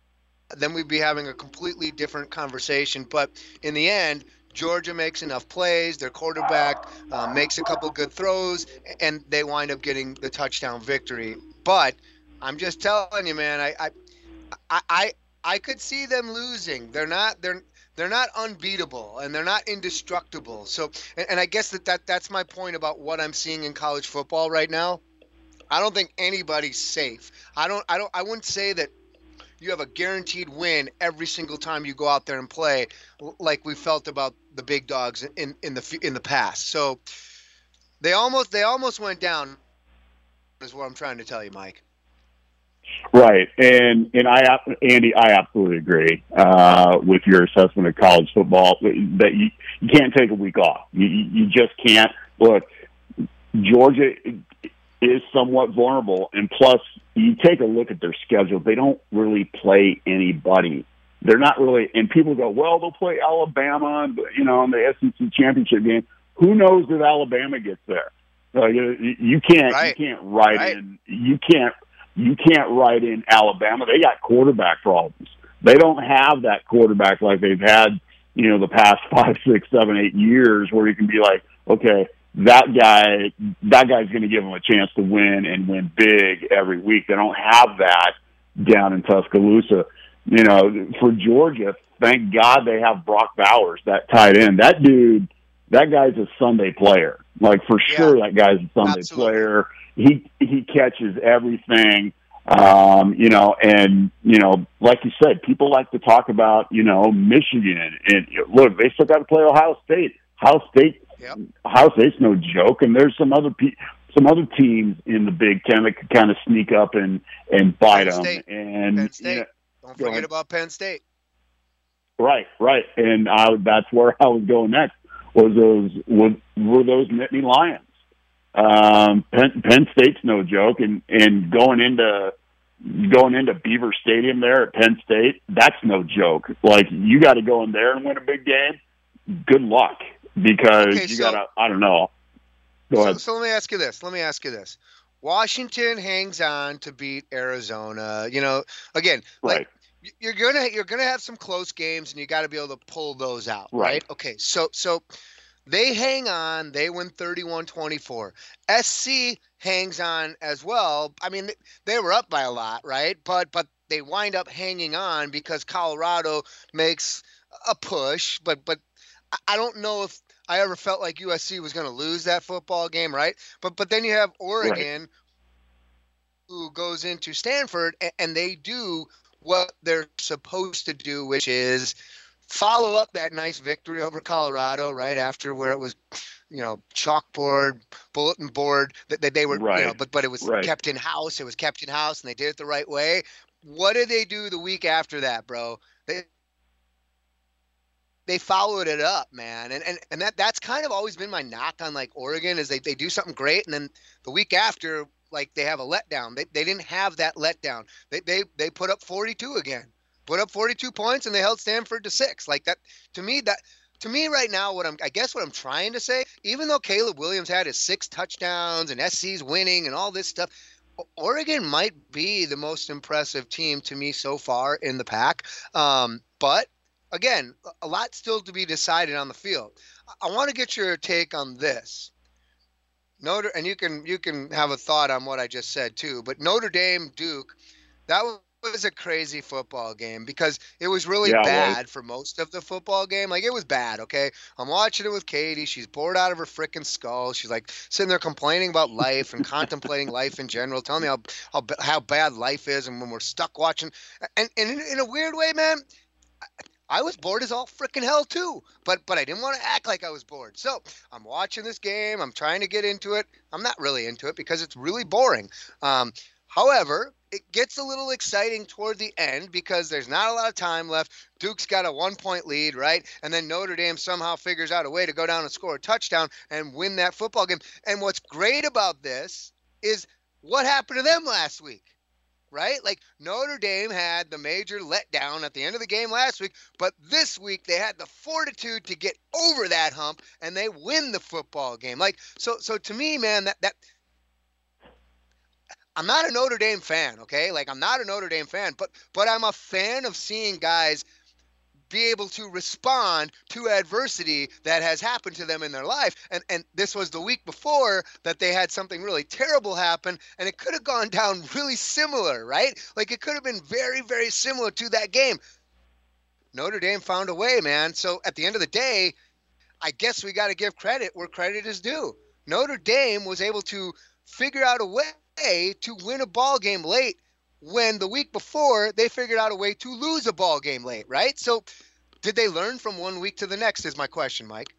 then we'd be having a completely different conversation. But in the end, Georgia makes enough plays. Their quarterback uh, makes a couple good throws, and they wind up getting the touchdown victory. But I'm just telling you, man, I I I, I, I could see them losing. They're not. They're they're not unbeatable and they're not indestructible. So, and, and I guess that, that that's my point about what I'm seeing in college football right now. I don't think anybody's safe. I don't. I don't. I wouldn't say that you have a guaranteed win every single time you go out there and play, like we felt about the big dogs in in the in the past. So they almost they almost went down. Is what I'm trying to tell you, Mike. Right, and and I, Andy, I absolutely agree uh, with your assessment of college football. That you, you can't take a week off. You you just can't. Look, Georgia is somewhat vulnerable, and plus, you take a look at their schedule. They don't really play anybody. They're not really, and people go, well, they'll play Alabama, you know, in the S E C championship game. Who knows if Alabama gets there? Uh, you, you can't, right. you can't write right. in. You can't. You can't write in Alabama. They got quarterback problems. They don't have that quarterback like they've had, you know, the past five, six, seven, eight years where you can be like, okay, that guy, that guy's going to give them a chance to win and win big every week. They don't have that down in Tuscaloosa. You know, for Georgia, thank God they have Brock Bowers, that tight end. That dude, that guy's a Sunday player. Like, for sure, yeah, that guy's a Sunday absolutely. player. He he catches everything, um, you know, and, you know, like you said, people like to talk about, you know, Michigan. And, look, they still got to play Ohio State. Ohio State, yep. Ohio State's no joke, and there's some other pe- some other teams in the Big Ten that could kind of sneak up and, and bite Penn them. State. And, Penn State. You know, Don't forget ahead. about Penn State. Right, right, and I, that's where I was going next. Was those was, were those Nittany Lions? Um, Penn, Penn State's no joke, and, and going into going into Beaver Stadium there at Penn State, that's no joke. Like, you got to go in there and win a big game. Good luck, because okay, you so, got to. I don't know. Go so, ahead. So let me ask you this. Let me ask you this. Washington hangs on to beat Arizona. You know, again, like. Right. You're gonna you're gonna have some close games, and you got to be able to pull those out, right? Right. Okay, so so they hang on. They win thirty-one twenty-four. S C hangs on as well. I mean, they were up by a lot, right? But but they wind up hanging on because Colorado makes a push. But but I don't know if I ever felt like U S C was going to lose that football game, right? But but then you have Oregon, right, who goes into Stanford, and, and they do what they're supposed to do, which is follow up that nice victory over Colorado right after, where it was, you know, chalkboard, bulletin board that, that they were, right. you know, but, but it was right. kept in house. It was kept in house, and they did it the right way. What did they do the week after that, bro? They, they followed it up, man. And, and, and that, that's kind of always been my knock on, like, Oregon, is they, they do something great, and then the week after, like, they have a letdown. They they didn't have that letdown. They they they put up forty-two again. Put up forty-two points, and they held Stanford to six. Like, that, to me, that to me right now, what I'm I guess what I'm trying to say, even though Caleb Williams had his six touchdowns and S C's winning and all this stuff, Oregon might be the most impressive team to me so far in the pack. Um, but again, a lot still to be decided on the field. I, I want to get your take on this. Notre, and you can you can have a thought on what I just said too, but Notre Dame Duke, that was a crazy football game because it was really yeah, bad right. for most of the football game. Like, it was bad, okay? I'm watching it with Katie. She's bored out of her freaking skull. She's like sitting there complaining about life and contemplating life in general, telling me how, how how bad life is, and when we're stuck watching. And, and in, in a weird way, man, I was bored as all freaking hell too, but but I didn't want to act like I was bored. So I'm watching this game. I'm trying to get into it. I'm not really into it because it's really boring. Um, however, it gets a little exciting toward the end because there's not a lot of time left. Duke's got a one-point lead, right? And then Notre Dame somehow figures out a way to go down and score a touchdown and win that football game. And what's great about this is what happened to them last week. Right? Like, Notre Dame had the major letdown at the end of the game last week, but this week they had the fortitude to get over that hump, and they win the football game. Like, so so to me, man, that that I'm not a Notre Dame fan, okay? Like, I'm not a Notre Dame fan, but but I'm a fan of seeing guys be able to respond to adversity that has happened to them in their life. And and this was the week before that they had something really terrible happen, and it could have gone down really similar, right? Like, it could have been very, very similar to that game. Notre Dame found a way, man. So at the end of the day, I guess we got to give credit where credit is due. Notre Dame was able to figure out a way to win a ball game late when the week before they figured out a way to lose a ball game late, right? So did they learn from one week to the next is my question, Mike.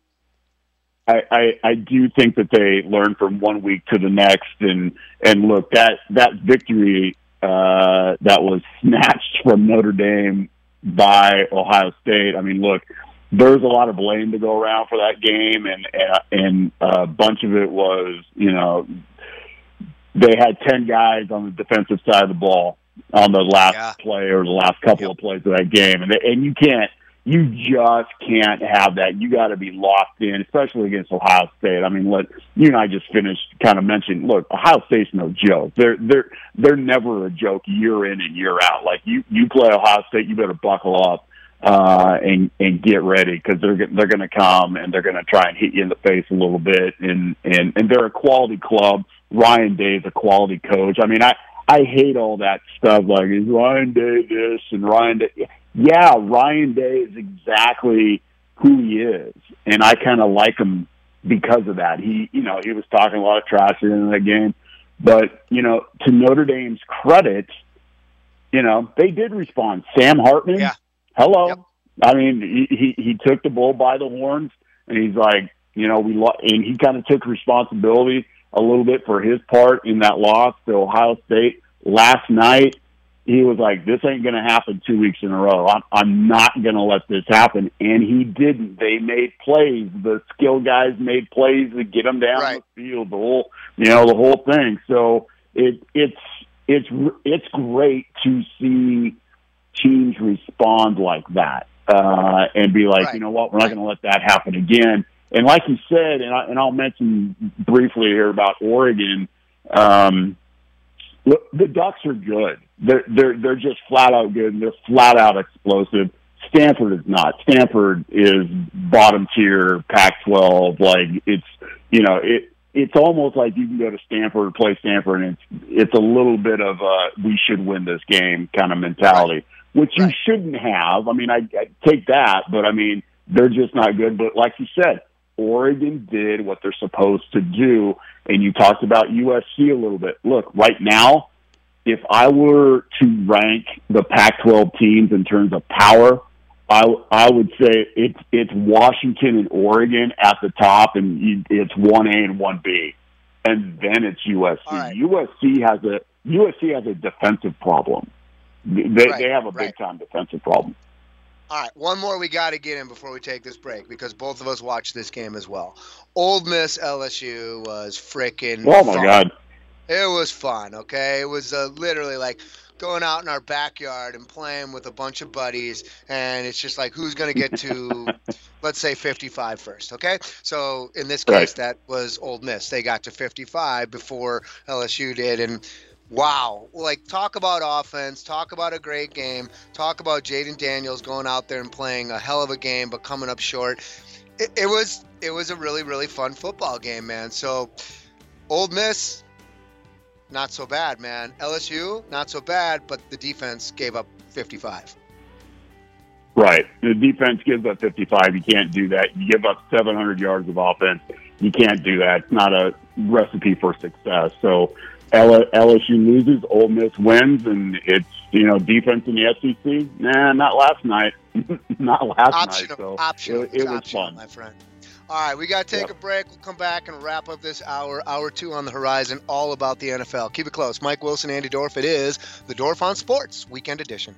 I, I, I do think that they learned from one week to the next. And, and look, that, that victory uh, that was snatched from Notre Dame by Ohio State, I mean, look, there's a lot of blame to go around for that game, and, and, and a bunch of it was, you know, they had ten guys on the defensive side of the ball on the last yeah. play or the last couple yep. of plays of that game. And, and you can't, you just can't have that. You got to be locked in, especially against Ohio State. I mean, let you and I just finished kind of mentioning, look, Ohio State's no joke. They're, they're, they're never a joke year in and year out. Like you, you play Ohio State, you better buckle up. Uh, and, and get ready, because they're, they're going to come and they're going to try and hit you in the face a little bit. And, and, and they're a quality club. Ryan Day's a quality coach. I mean, I, I hate all that stuff. Like, is Ryan Day this and Ryan Day? Yeah, Ryan Day is exactly who he is. And I kind of like him because of that. He, you know, he was talking a lot of trash in that game, but, you know, to Notre Dame's credit, you know, they did respond. Sam Hartman. Yeah. Hello. Yep. I mean, he, he he took the bull by the horns, and he's like, you know, we lo- and he kind of took responsibility a little bit for his part in that loss to Ohio State last night. He was like, this ain't going to happen two weeks in a row. I'm, I'm not going to let this happen. And he didn't. They made plays. The skill guys made plays to get them down right. the field, the whole, you know, the whole thing. So it it's it's it's great to see teams respond like that uh, and be like, right. you know what, we're not going to let that happen again. And like you said, and, I, and I'll mention briefly here about Oregon, um, look, the Ducks are good. They're, they're, they're just flat out good, and they're flat out explosive. Stanford is not. Stanford is bottom tier Pac twelve. Like, it's, you know, it, it's almost like you can go to Stanford or play Stanford, and it's, it's a little bit of a we should win this game kind of mentality. Right. Which you right. shouldn't have. I mean, I, I take that, but I mean, they're just not good. But like you said, Oregon did what they're supposed to do, and you talked about U S C a little bit. Look, right now, if I were to rank the Pac twelve teams in terms of power, I, I would say it's it's Washington and Oregon at the top, and it's one A and one B, and then it's U S C. Right. U S C has a U S C has a defensive problem. They right, they have a big time right. defensive problem. All right, one more we got to get in before we take this break, because both of us watched this game as well. Ole Miss L S U was freaking Oh my fun. God. It was fun, okay? It was uh, literally like going out in our backyard and playing with a bunch of buddies, and it's just like, who's going to get to, let's say, fifty-five first, okay? So in this case, right. that was Ole Miss. They got to fifty-five before L S U did, and wow, like, talk about offense, talk about a great game, talk about Jaden Daniels going out there and playing a hell of a game but coming up short. It, it was it was a really, really fun football game, man. So, Ole Miss, not so bad, man. L S U, not so bad, but the defense gave up fifty-five. Right. The defense gives up fifty-five. You can't do that. You give up seven hundred yards of offense. You can't do that. It's not a recipe for success. So, L S U loses, Ole Miss wins, and it's, you know, defense in the S E C. Nah, not last night. not last optional, night. So optional. it, it was optional, fun, my friend. All right, we got to take yep. a break. We'll come back and wrap up this hour, hour two on the horizon, all about the N F L. Keep it close. Mike Wilson, Andy Dorf. It is the Dorf on Sports Weekend Edition.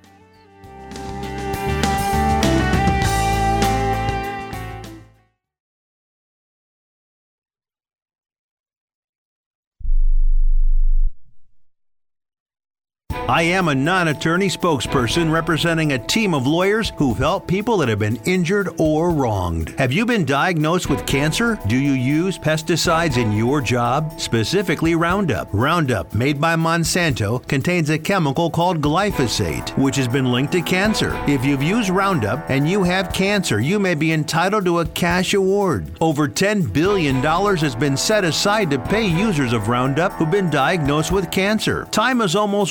I am a non-attorney spokesperson representing a team of lawyers who've helped people that have been injured or wronged. Have you been diagnosed with cancer? Do you use pesticides in your job? Specifically Roundup. Roundup, made by Monsanto, contains a chemical called glyphosate, which has been linked to cancer. If you've used Roundup and you have cancer, you may be entitled to a cash award. Over ten billion dollars has been set aside to pay users of Roundup who've been diagnosed with cancer. Time is almost running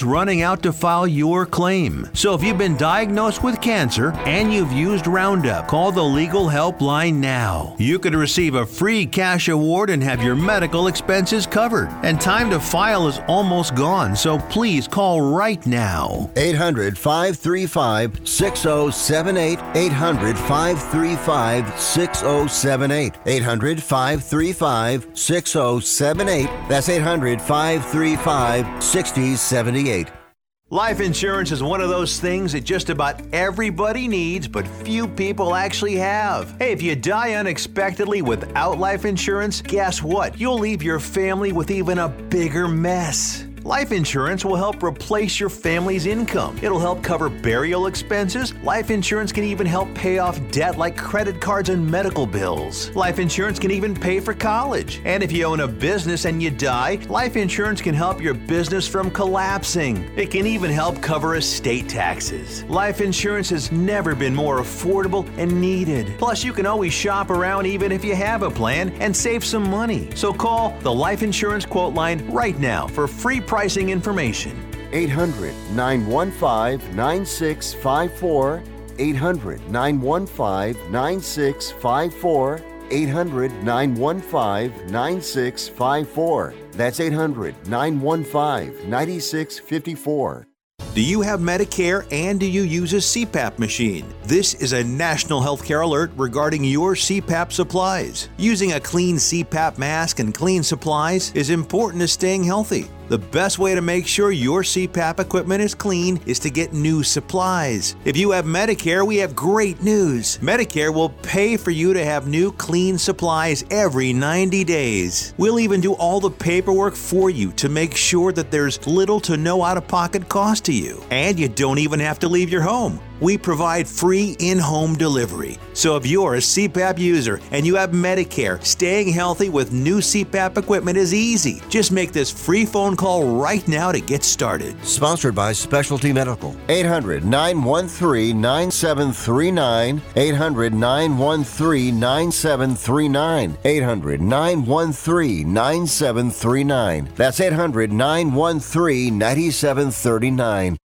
out to file your claim. So if you've been diagnosed with cancer and you've used Roundup, call the legal helpline now. You could receive a free cash award and have your medical expenses covered. And time to file is almost gone, so please call right now. eight hundred, five three five, six oh seven eight. eight hundred, five three five, six oh seven eight. eight hundred, five three five, six oh seven eight. That's eight hundred, five three five, six oh seven eight. Life insurance is one of those things that just about everybody needs, but few people actually have. Hey, if you die unexpectedly without life insurance, guess what? You'll leave your family with even a bigger mess. Life insurance will help replace your family's income. It'll help cover burial expenses. Life insurance can even help pay off debt like credit cards and medical bills. Life insurance can even pay for college. And if you own a business and you die, life insurance can help your business from collapsing. It can even help cover estate taxes. Life insurance has never been more affordable and needed. Plus, you can always shop around even if you have a plan and save some money. So call the Life Insurance Quote Line right now for free pricing information. eight hundred, nine one five, nine six five four. eight hundred, nine one five, nine six five four. eight hundred, nine one five, nine six five four. That's eight hundred, nine one five, nine six five four. Do you have Medicare and do you use a C PAP machine? This is a national healthcare alert regarding your C PAP supplies. Using a clean C PAP mask and clean supplies is important to staying healthy. The best way to make sure your C PAP equipment is clean is to get new supplies. If you have Medicare, we have great news. Medicare will pay for you to have new clean supplies every ninety days. We'll even do all the paperwork for you to make sure that there's little to no out-of-pocket cost to you. And you don't even have to leave your home. We provide free in-home delivery. So if you're a C PAP user and you have Medicare, staying healthy with new C PAP equipment is easy. Just make this free phone call right now to get started. Sponsored by Specialty Medical. eight hundred, nine one three, nine seven three nine. eight hundred, nine one three, nine seven three nine. eight hundred, nine one three, nine seven three nine. That's eight hundred, nine one three, nine seven three nine.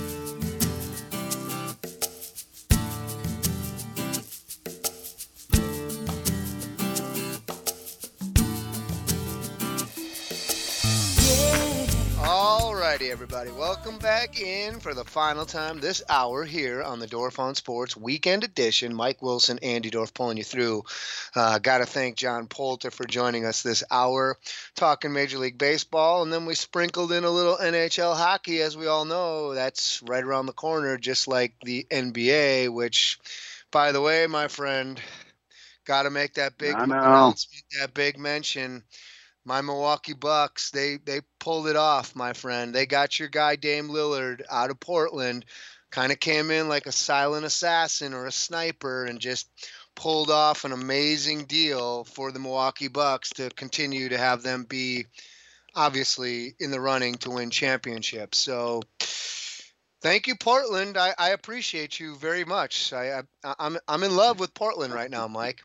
Everybody, welcome back in for the final time this hour here on the Dorf on Sports Weekend Edition. Mike Wilson, Andy Dorf pulling you through. Uh, Got to thank John Poulter for joining us this hour, talking Major League Baseball, and then we sprinkled in a little N H L hockey. As we all know, that's right around the corner, just like the N B A, which, by the way, my friend, got to make that big announcement, that big mention. My Milwaukee Bucks, they they pulled it off, my friend. They got your guy Dame Lillard out of Portland, kind of came in like a silent assassin or a sniper and just pulled off an amazing deal for the Milwaukee Bucks to continue to have them be obviously in the running to win championships. So thank you, Portland. I, I appreciate you very much. I, I I'm I'm in love with Portland right now, Mike.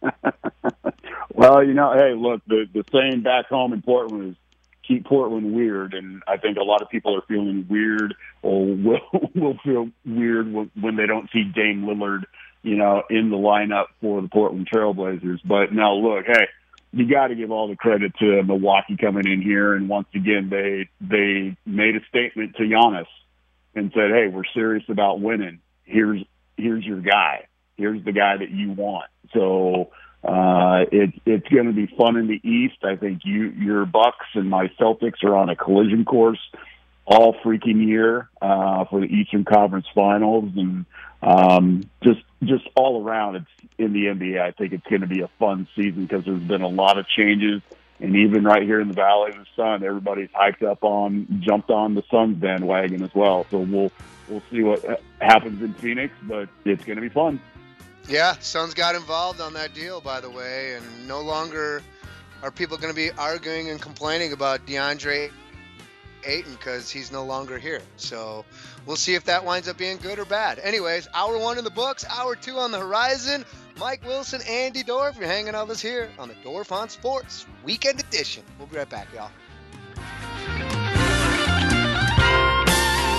Well, you know, hey, look, the, the saying back home in Portland is keep Portland weird, and I think a lot of people are feeling weird or will will feel weird when, when they don't see Dame Lillard, you know, in the lineup for the Portland Trailblazers. But now, look, hey, you got to give all the credit to Milwaukee coming in here, and once again, they they made a statement to Giannis and said, hey, we're serious about winning. Here's here's your guy. Here's the guy that you want. So Uh, it, it's going to be fun in the East. I think you, your Bucks and my Celtics are on a collision course all freaking year uh, for the Eastern Conference Finals, and um, just just all around, it's in the N B A. I think it's going to be a fun season because there's been a lot of changes, and even right here in the Valley of the Sun, everybody's hyped up on, jumped on the Suns bandwagon as well. So we'll we'll see what happens in Phoenix, but it's going to be fun. Yeah, Suns got involved on that deal, by the way, and no longer are people going to be arguing and complaining about DeAndre Ayton because he's no longer here. So we'll see if that winds up being good or bad. Anyways, hour one in the books, hour two on the horizon. Mike Wilson, Andy Dorf, you're hanging out with us here on the Dorf on Sports Weekend Edition. We'll be right back, y'all.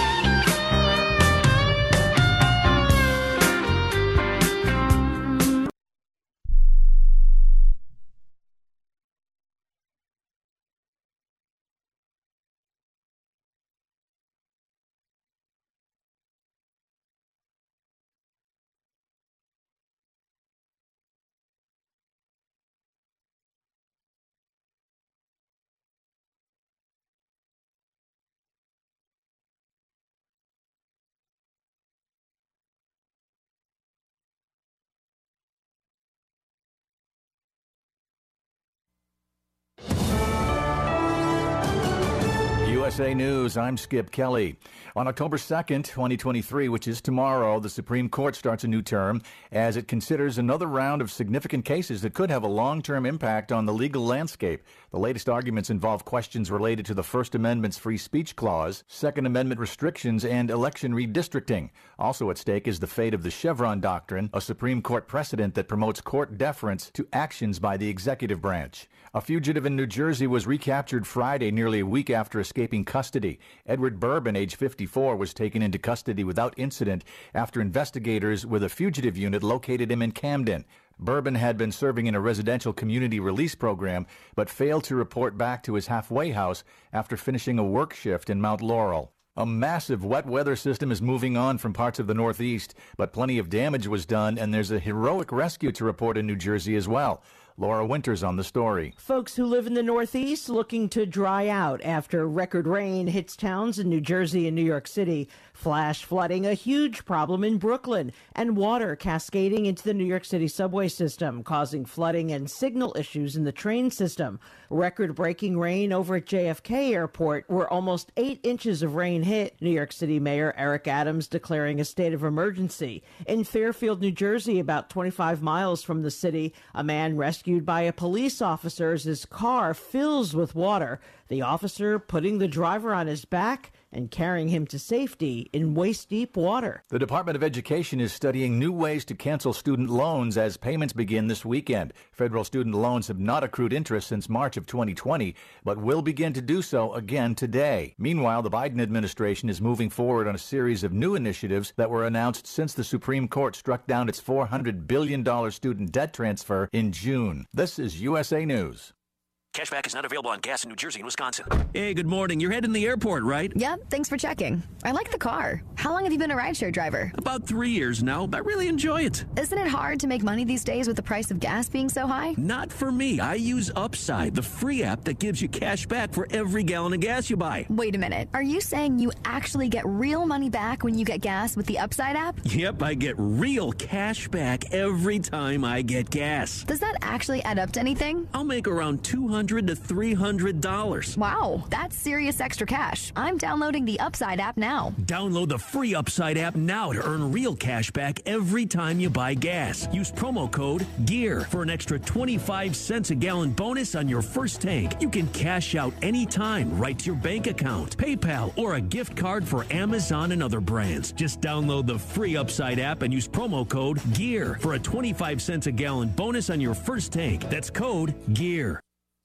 S A News, I'm Skip Kelly. On October second, twenty twenty-three, which is tomorrow, the Supreme Court starts a new term as it considers another round of significant cases that could have a long-term impact on the legal landscape. The latest arguments involve questions related to the First Amendment's free speech clause, Second Amendment restrictions, and election redistricting. Also at stake is the fate of the Chevron doctrine, a Supreme Court precedent that promotes court deference to actions by the executive branch. A fugitive in New Jersey was recaptured Friday, nearly a week after escaping custody. Edward Bourbon, age fifty-four, was taken into custody without incident after investigators with a fugitive unit located him in Camden. Bourbon had been serving in a residential community release program, but failed to report back to his halfway house after finishing a work shift in Mount Laurel. A massive wet weather system is moving on from parts of the Northeast, but plenty of damage was done, and there's a heroic rescue to report in New Jersey as well. Laura Winters on the story. Folks who live in the Northeast looking to dry out after record rain hits towns in New Jersey and New York City. Flash flooding, a huge problem in Brooklyn, and water cascading into the New York City subway system, causing flooding and signal issues in the train system. Record-breaking rain over at J F K Airport, where almost eight inches of rain hit. New York City Mayor Eric Adams declaring a state of emergency. In Fairfield, New Jersey, about twenty-five miles from the city, a man rescued by a police officer as his car fills with water. The officer putting the driver on his back and carrying him to safety in waist-deep water. The Department of Education is studying new ways to cancel student loans as payments begin this weekend. Federal student loans have not accrued interest since March of twenty twenty, but will begin to do so again today. Meanwhile, the Biden administration is moving forward on a series of new initiatives that were announced since the Supreme Court struck down its four hundred billion dollars student debt transfer in June. This is U S A News. Cashback is not available on gas in New Jersey and Wisconsin. Hey, good morning. You're heading to the airport, right? Yep, thanks for checking. I like the car. How long have you been a rideshare driver? About three years now. I really enjoy it. Isn't it hard to make money these days with the price of gas being so high? Not for me. I use Upside, the free app that gives you cash back for every gallon of gas you buy. Wait a minute. Are you saying you actually get real money back when you get gas with the Upside app? Yep, I get real cash back every time I get gas. Does that actually add up to anything? I'll make around two hundred to three hundred dollars. Wow, that's serious extra cash. I'm downloading the Upside app now. Download the free Upside app now to earn real cash back every time you buy gas. Use promo code GEAR for an extra twenty-five cents a gallon bonus on your first tank. You can cash out anytime right to your bank account, PayPal, or a gift card for Amazon and other brands. Just download the free Upside app and use promo code GEAR for a twenty-five cents a gallon bonus on your first tank. That's code GEAR.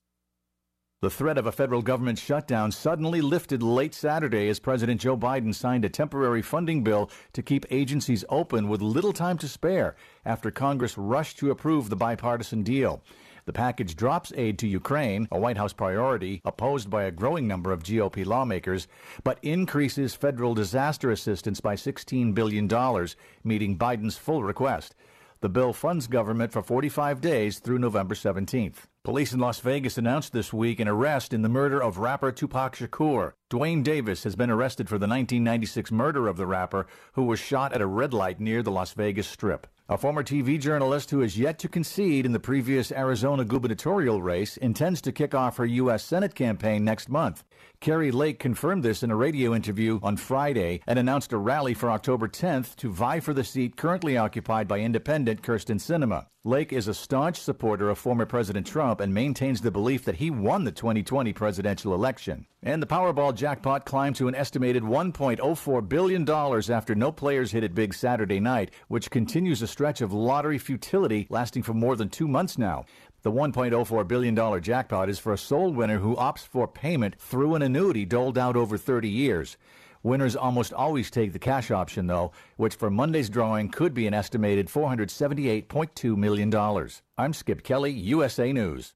The threat of a federal government shutdown suddenly lifted late Saturday as President Joe Biden signed a temporary funding bill to keep agencies open with little time to spare after Congress rushed to approve the bipartisan deal. The package drops aid to Ukraine, a White House priority opposed by a growing number of G O P lawmakers, but increases federal disaster assistance by sixteen billion dollars, meeting Biden's full request. The bill funds government for forty-five days through November seventeenth. Police in Las Vegas announced this week an arrest in the murder of rapper Tupac Shakur. Dwayne Davis has been arrested for the nineteen ninety-six murder of the rapper, who was shot at a red light near the Las Vegas Strip. A former T V journalist who has yet to concede in the previous Arizona gubernatorial race intends to kick off her U S Senate campaign next month. Carrie Lake confirmed this in a radio interview on Friday and announced a rally for October tenth to vie for the seat currently occupied by independent Kyrsten Sinema. Lake is a staunch supporter of former President Trump and maintains the belief that he won the twenty twenty presidential election. And the Powerball jackpot climbed to an estimated one point oh four billion dollars after no players hit it big Saturday night, which continues a stretch of lottery futility lasting for more than two months now. The one point oh four billion dollars jackpot is for a sole winner who opts for payment through an annuity doled out over thirty years. Winners almost always take the cash option, though, which for Monday's drawing could be an estimated four hundred seventy-eight point two million dollars. I'm Skip Kelly, U S A News.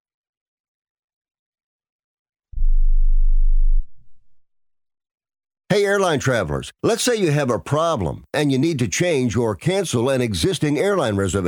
Hey, airline travelers, let's say you have a problem and you need to change or cancel an existing airline reservation.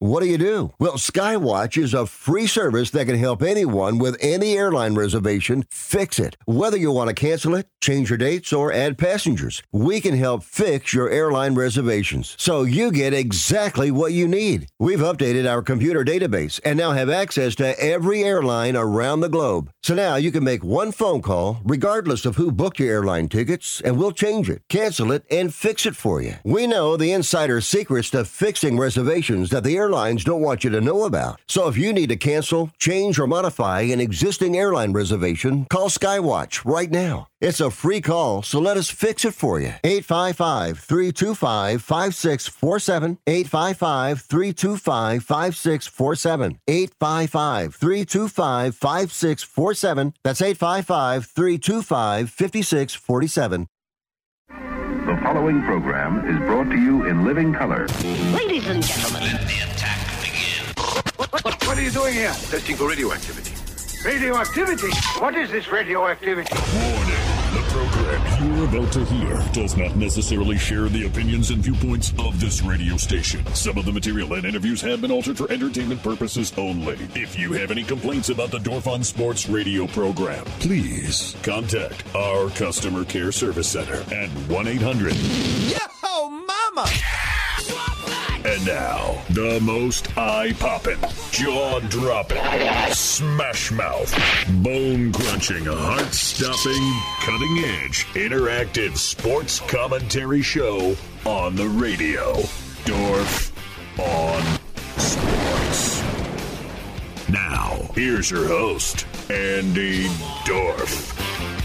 What do you do? Well, Skywatch is a free service that can help anyone with any airline reservation fix it. Whether you want to cancel it, change your dates, or add passengers, we can help fix your airline reservations so you get exactly what you need. We've updated our computer database and now have access to every airline around the globe. So now you can make one phone call regardless of who booked your airline tickets, and we'll change it, cancel it, and fix it for you. We know the insider secrets to fixing reservations that the airlines don't want you to know about. So if you need to cancel, change, or modify an existing airline reservation, call Skywatch right now. It's a free call, so let us fix it for you. eight five five, three two five, five six four seven. eight five five, three two five, five six four seven. eight five five, three two five, five six four seven. That's eight five five, three two five, five six four seven. The following program is brought to you in living color. Ladies and gentlemen, let the attack begin. What, what, what, what are you doing here? Testing for radioactivity. Radioactivity? What is this radioactivity? Warning. The program you're about to hear does not necessarily share the opinions and viewpoints of this radio station. Some of the material and interviews have been altered for entertainment purposes only. If you have any complaints about the Dorf on Sports radio program, please contact our customer care service center at one eight hundred. Yo, mama! And now, the most eye-popping, jaw-dropping, smash-mouth, bone-crunching, heart-stopping, cutting-edge, interactive sports commentary show on the radio. Dorf on Sports. Now, here's your host, Andy Dorf.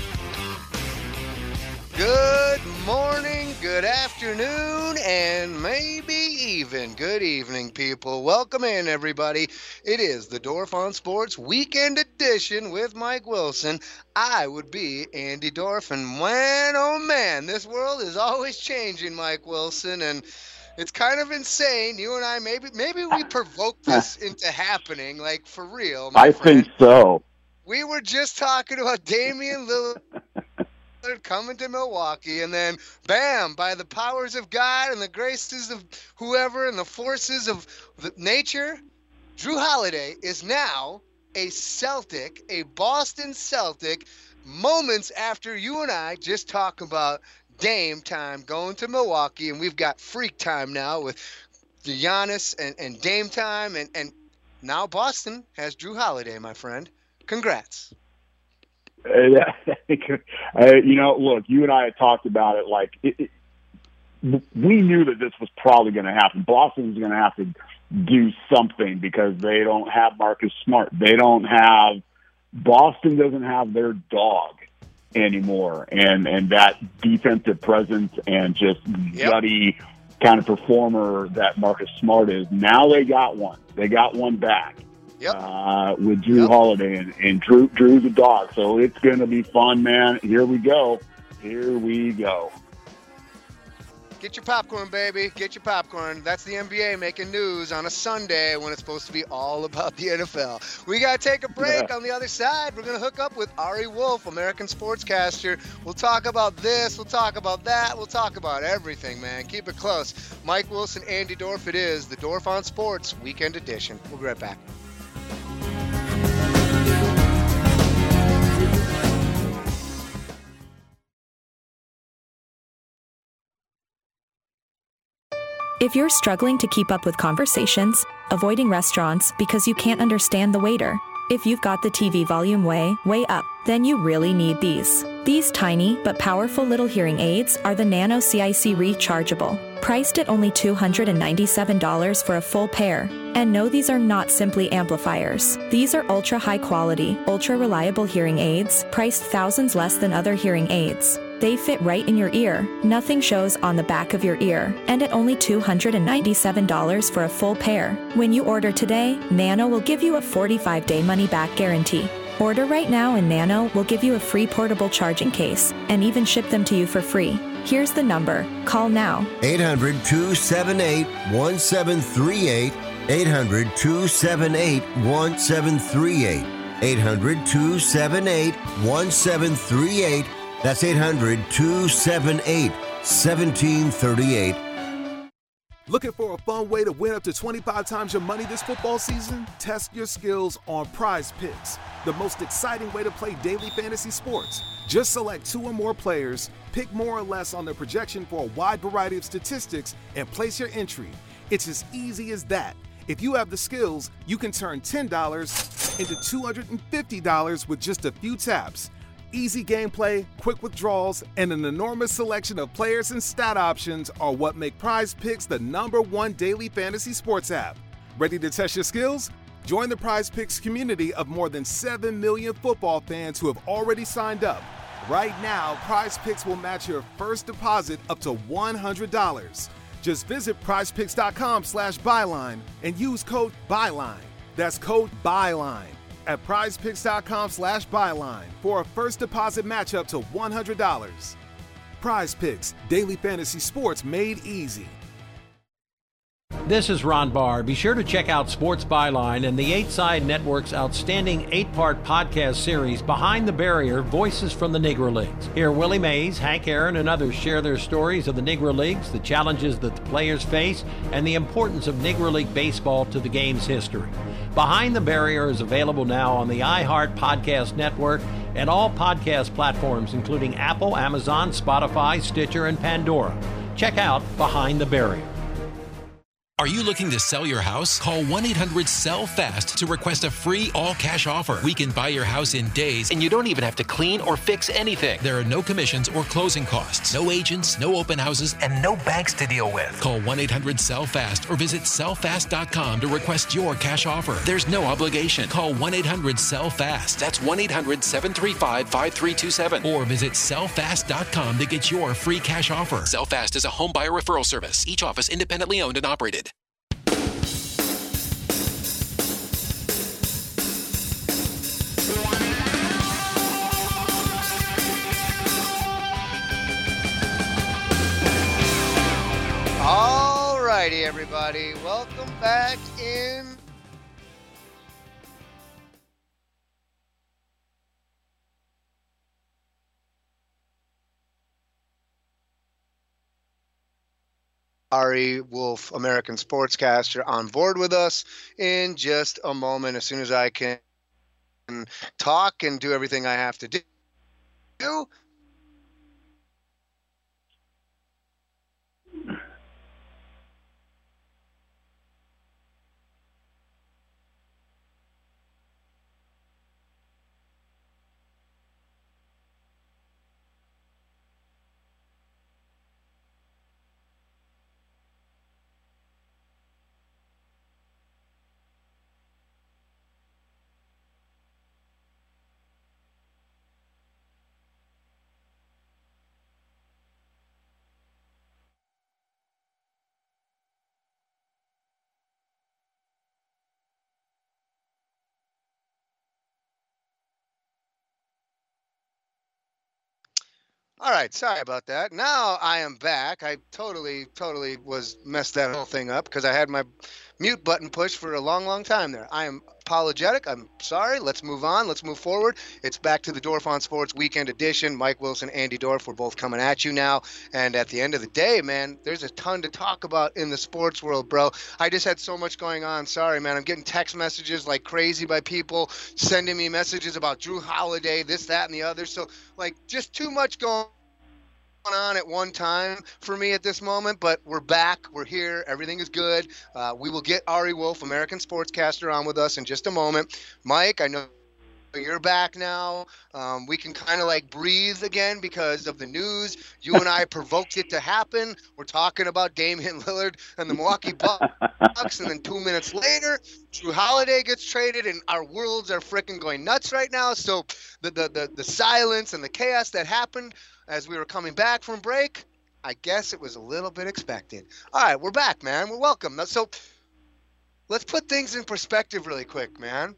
Good morning, good afternoon, and maybe even good evening, people. Welcome in, everybody. It is the Dorf on Sports Weekend Edition with Mike Wilson. I would be Andy Dorf, and man, oh man, this world is always changing, Mike Wilson, and it's kind of insane. You and I, maybe maybe we provoked this into happening, like for real. I friend. think so. We were just talking about Damian Lillard coming to Milwaukee, and then bam, by the powers of God and the graces of whoever and the forces of the nature, Drew Holiday is now a Celtic, a Boston Celtic, moments after you and I just talk about Dame time going to Milwaukee, and we've got freak time now with the Giannis and, and Dame time, and, and now Boston has Drew Holiday, my friend. Congrats. Uh, uh, you know, look, you and I had talked about it. Like, it, it, we knew that this was probably going to happen. Boston was going to have to do something because they don't have Marcus Smart. They don't have Boston doesn't have their dog anymore, and and that defensive presence and just Yep. gutty kind of performer that Marcus Smart is. Now they got one. They got one back. Yep. Uh, with Drew Yep. Holiday, and, and Drew Drew's a dog, so it's going to be fun, man. Here we go. Here we go. Get your popcorn, baby. Get your popcorn. That's the N B A making news on a Sunday when it's supposed to be all about the N F L. We got to take a break. Yeah. On the other side, we're going to hook up with Ari Wolf, American sportscaster. We'll talk about this. We'll talk about that. We'll talk about everything, man. Keep it close. Mike Wilson, Andy Dorf. It is the Dorf on Sports Weekend Edition. We'll be right back. If you're struggling to keep up with conversations, avoiding restaurants because you can't understand the waiter, if you've got the T V volume way, way up, then you really need these. These tiny but powerful little hearing aids are the Nano C I C Rechargeable, priced at only two hundred ninety-seven dollars for a full pair. And no, these are not simply amplifiers. These are ultra high quality, ultra reliable hearing aids, priced thousands less than other hearing aids. They fit right in your ear, nothing shows on the back of your ear, and at only two hundred ninety-seven dollars for a full pair. When you order today, Nano will give you a forty-five day money-back guarantee. Order right now and Nano will give you a free portable charging case and even ship them to you for free. Here's the number. Call now. eight hundred, two seven eight, one seven three eight. eight hundred, two seven eight, one seven three eight. eight hundred, two seven eight, one seven three eight. That's eight hundred, two seven eight, one seven three eight. Looking for a fun way to win up to twenty-five times your money this football season? Test your skills on Prize Picks, the most exciting way to play daily fantasy sports. Just select two or more players, pick more or less on their projection for a wide variety of statistics, and place your entry. It's as easy as that. If you have the skills, you can turn ten dollars into two hundred fifty dollars with just a few taps. Easy gameplay, quick withdrawals, and an enormous selection of players and stat options are what make Prize Picks the number one daily fantasy sports app. Ready to test your skills? Join the Prize Picks community of more than seven million football fans who have already signed up. Right now, Prize Picks will match your first deposit up to one hundred dollars. Just visit prizepicks.com slash byline and use code BYLINE. That's code BYLINE at prizepicks.com slash byline for a first deposit match up to one hundred dollars. Prize Picks, daily fantasy sports made easy. This is Ron Barr. Be sure to check out Sports Byline and the eight side Network's outstanding eight-part podcast series, Behind the Barrier, Voices from the Negro Leagues. Hear Willie Mays, Hank Aaron, and others share their stories of the Negro Leagues, the challenges that the players face, and the importance of Negro League baseball to the game's history. Behind the Barrier is available now on the iHeart Podcast Network and all podcast platforms, including Apple, Amazon, Spotify, Stitcher, and Pandora. Check out Behind the Barrier. Are you looking to sell your house? Call one eight hundred sell fast to request a free all-cash offer. We can buy your house in days, and you don't even have to clean or fix anything. There are no commissions or closing costs, no agents, no open houses, and no banks to deal with. Call one eight hundred sell fast or visit sell fast dot com to request your cash offer. There's no obligation. Call one eight hundred sell fast. That's one eight hundred seven three five five three two seven. Or visit sell fast dot com to get your free cash offer. SellFast is a home buyer referral service. Each office independently owned and operated. All righty, everybody. Welcome back in. Ari Wolf, American sportscaster, on board with us in just a moment. As soon as I can talk and do everything I have to do. All right, sorry about that. Now I am back. I totally, totally was messed that whole thing up because I had my mute button pushed for a long, long time there. I am apologetic. I'm sorry. Let's move on. Let's move forward. It's back to the Dorf on Sports Weekend Edition. Mike Wilson, Andy Dorf, we're both coming at you now. And at the end of the day, man, there's a ton to talk about in the sports world, bro. I just had so much going on. Sorry, man. I'm getting text messages like crazy by people sending me messages about Drew Holiday, this, that, and the other. So, like, just too much going on at one time for me at this moment, but we're back. We're here. Everything is good. Uh, we will get Ari Wolf, American sportscaster, on with us in just a moment. Mike, I know you're back now. Um, we can kind of like breathe again because of the news. You and I provoked it to happen. We're talking about Damian Lillard and the Milwaukee Bucks, and then two minutes later, Drew Holiday gets traded, and our worlds are freaking going nuts right now. So the, the the the silence and the chaos that happened as we were coming back from break, I guess it was a little bit expected. All right, we're back, man. We're welcome. So let's put things in perspective really quick, man.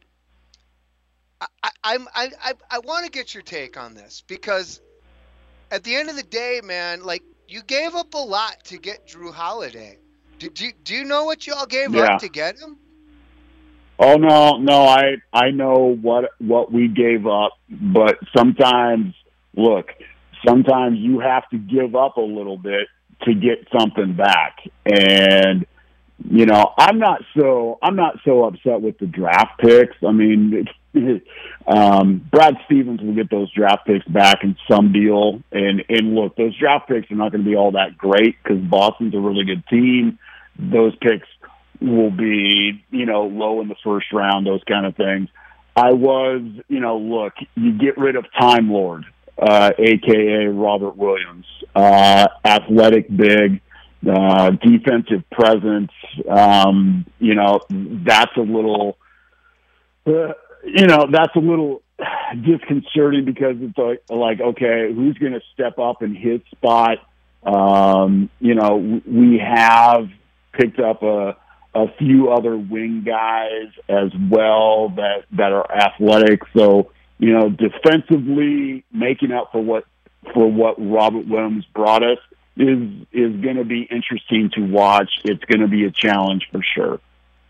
I I I I, I want to get your take on this because at the end of the day, man, like you gave up a lot to get Drew Holiday. Did you do you know what y'all gave yeah. up to get him? Oh no, no, I I know what what we gave up, but sometimes look. Sometimes you have to give up a little bit to get something back. And, you know, I'm not so I'm not so upset with the draft picks. I mean, um, Brad Stevens will get those draft picks back in some deal. And, and look, those draft picks are not going to be all that great because Boston's a really good team. Those picks will be, you know, low in the first round, those kind of things. I was, you know, look, you get rid of Time Lord, uh, a k a. Robert Williams, uh, athletic big, uh, defensive presence. Um, you know, that's a little, uh, you know, that's a little disconcerting because it's like, like okay, who's going to step up in his spot? Um, you know, we have picked up a, a few other wing guys as well that, that are athletic. So, you know, defensively making up for what, for what Robert Williams brought us is, is going to be interesting to watch. It's going to be a challenge for sure.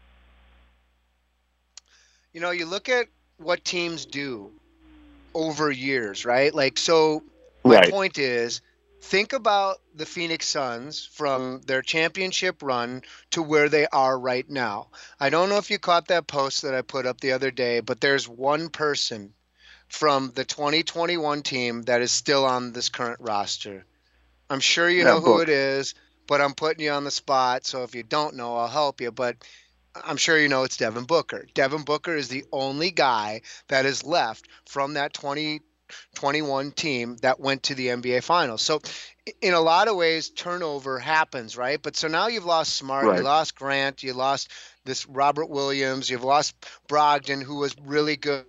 You know, you look at what teams do over years, right? Like, so my right. point is, think about the Phoenix Suns from their championship run to where they are right now. I don't know if you caught that post that I put up the other day, but there's one person from the twenty twenty-one team that is still on this current roster. I'm sure you know who it is, but I'm putting you on the spot. So if you don't know, I'll help you. But I'm sure you know it's Devin Booker. Devin Booker is the only guy that is left from that twenty twenty-one team that went to the N B A Finals. So in a lot of ways, turnover happens, right? But so now you've lost Smart, right. you lost Grant, you lost this Robert Williams, you've lost Brogdon, who was really good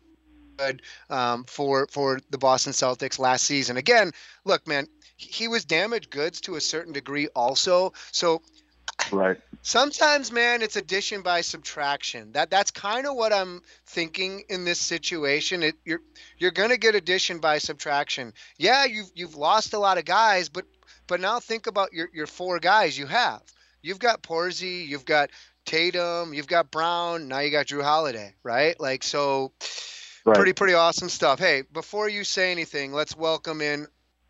um, for for the Boston Celtics last season. Again, look, man, he was damaged goods to a certain degree also. So right. Sometimes, man, it's addition by subtraction. That that's kind of what I'm thinking in this situation. It, you're you're gonna get addition by subtraction. Yeah, you've you've lost a lot of guys, but but now think about your your four guys you have. You've got Porzingis, you've got Tatum, you've got Brown, now you got Drew Holiday, right? Like so, right. pretty pretty awesome stuff. Hey, before you say anything, let's welcome in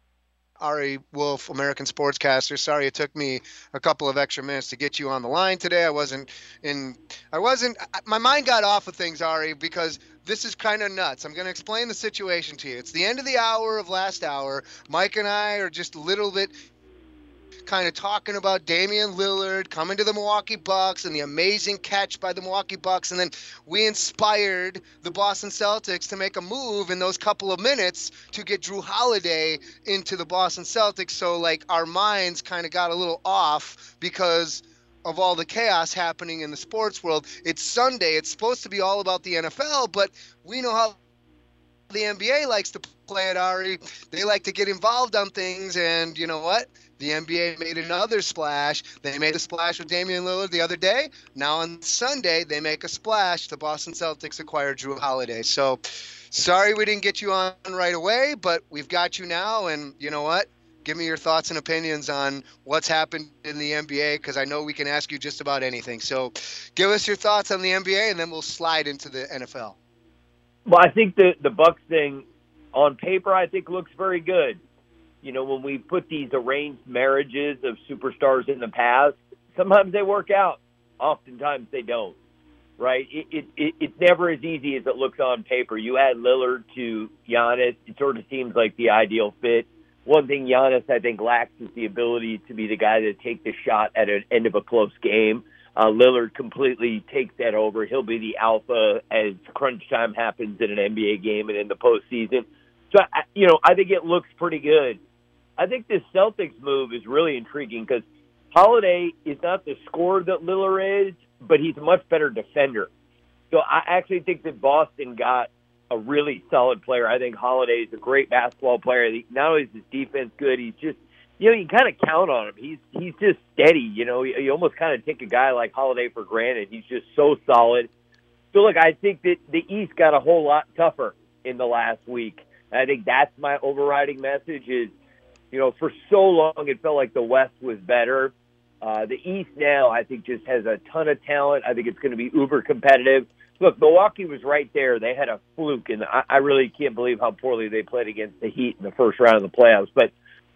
Ari Wolf, American Sportscaster. Sorry it took me a couple of extra minutes to get you on the line today. I wasn't in, I wasn't, my mind got off of things, Ari, because this is kind of nuts. I'm going to explain the situation to you. It's the end of the hour of last hour. Mike and I are just a little bit kind of talking about Damian Lillard coming to the Milwaukee Bucks and the amazing catch by the Milwaukee Bucks. And then we inspired the Boston Celtics to make a move in those couple of minutes to get Drew Holiday into the Boston Celtics. So like our minds kind of got a little off because of all the chaos happening in the sports world. It's Sunday. It's supposed to be all about the N F L, but we know how the N B A likes to play it, Ari. They like to get involved on things, and you know what? The N B A made another splash. They made a splash with Damian Lillard the other day. Now on Sunday, they make a splash. The Boston Celtics acquired Drew Holiday. So sorry we didn't get you on right away, but we've got you now, and you know what? Give me your thoughts and opinions on what's happened in the N B A, because I know we can ask you just about anything. So give us your thoughts on the N B A, and then we'll slide into the N F L. Well, I think the, the Bucks thing, on paper, I think looks very good. You know, when we put these arranged marriages of superstars in the past, sometimes they work out. Oftentimes they don't, right? It, it, it It's never as easy as it looks on paper. You add Lillard to Giannis, it sort of seems like the ideal fit. One thing Giannis, I think, lacks is the ability to be the guy to take the shot at an end of a close game. Uh, Lillard completely takes that over. He'll be the alpha as crunch time happens in an N B A game and in the postseason. So, you know, I think it looks pretty good. I think this Celtics move is really intriguing because Holiday is not the scorer that Lillard is, but he's a much better defender. So I actually think that Boston got a really solid player. I think Holiday is a great basketball player. Not only is his defense good, he's just, you know, you kind of count on him. He's he's just steady. You know, you, you almost kind of take a guy like Holiday for granted. He's just so solid. So, look, I think that the East got a whole lot tougher in the last week. I think that's my overriding message is, you know, for so long it felt like the West was better. Uh, the East now, I think, just has a ton of talent. I think it's going to be uber competitive. Look, Milwaukee was right there. They had a fluke, and I, I really can't believe how poorly they played against the Heat in the first round of the playoffs. But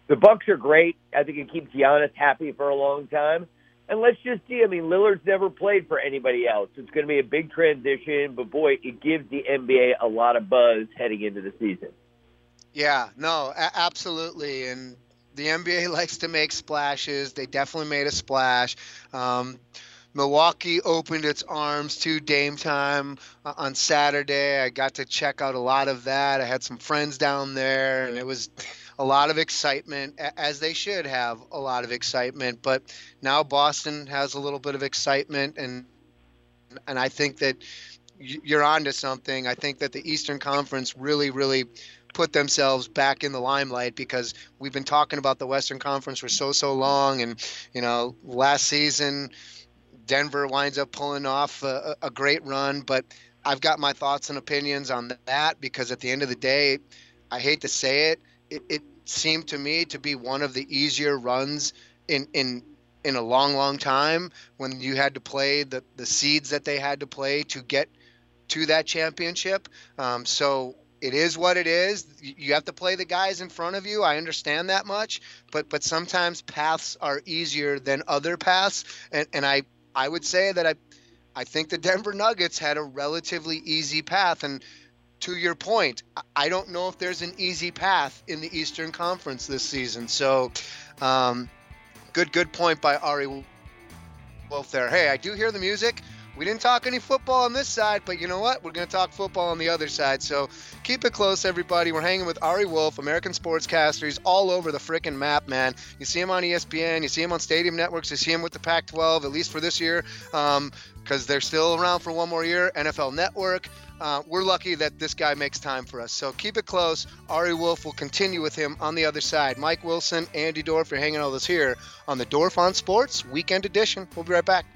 the Bucks are great. I think it keeps Giannis happy for a long time. And let's just see. I mean, Lillard's never played for anybody else. It's going to be a big transition, but boy, it gives the N B A a lot of buzz heading into the season. Yeah, no, a- absolutely. And the N B A likes to make splashes. They definitely made a splash. Um, Milwaukee opened its arms to Dame Time on Saturday. I got to check out a lot of that. I had some friends down there, and it was a lot of excitement, as they should have a lot of excitement. But now Boston has a little bit of excitement, and and I think that you're onto something. I think that the Eastern Conference really, really put themselves back in the limelight, because we've been talking about the Western Conference for so, so long. And, you know, last season, Denver winds up pulling off a, a great run, but I've got my thoughts and opinions on that, because at the end of the day, I hate to say it, it, it seemed to me to be one of the easier runs in, in, in a long, long time, when you had to play the, the seeds that they had to play to get to that championship. Um, so it is what it is. You have to play the guys in front of you. I understand that much, but, but sometimes paths are easier than other paths. And, and I, I would say that I, I think the Denver Nuggets had a relatively easy path. And to your point, I don't know if there's an easy path in the Eastern Conference this season. So, um, good, good point by Ari Wolf there. Hey, I do hear the music. We didn't talk any football on this side, but you know what? We're going to talk football on the other side. So keep it close, everybody. We're hanging with Ari Wolf, American sportscaster. He's all over the freaking map, man. You see him on E S P N. You see him on Stadium Networks. You see him with the Pac twelve, at least for this year, because um, they're still around for one more year. N F L Network. Uh, we're lucky that this guy makes time for us. So keep it close. Ari Wolf will continue with him on the other side. Mike Wilson, Andy Dorf, you're hanging out with us here on the Dorf on Sports Weekend Edition. We'll be right back.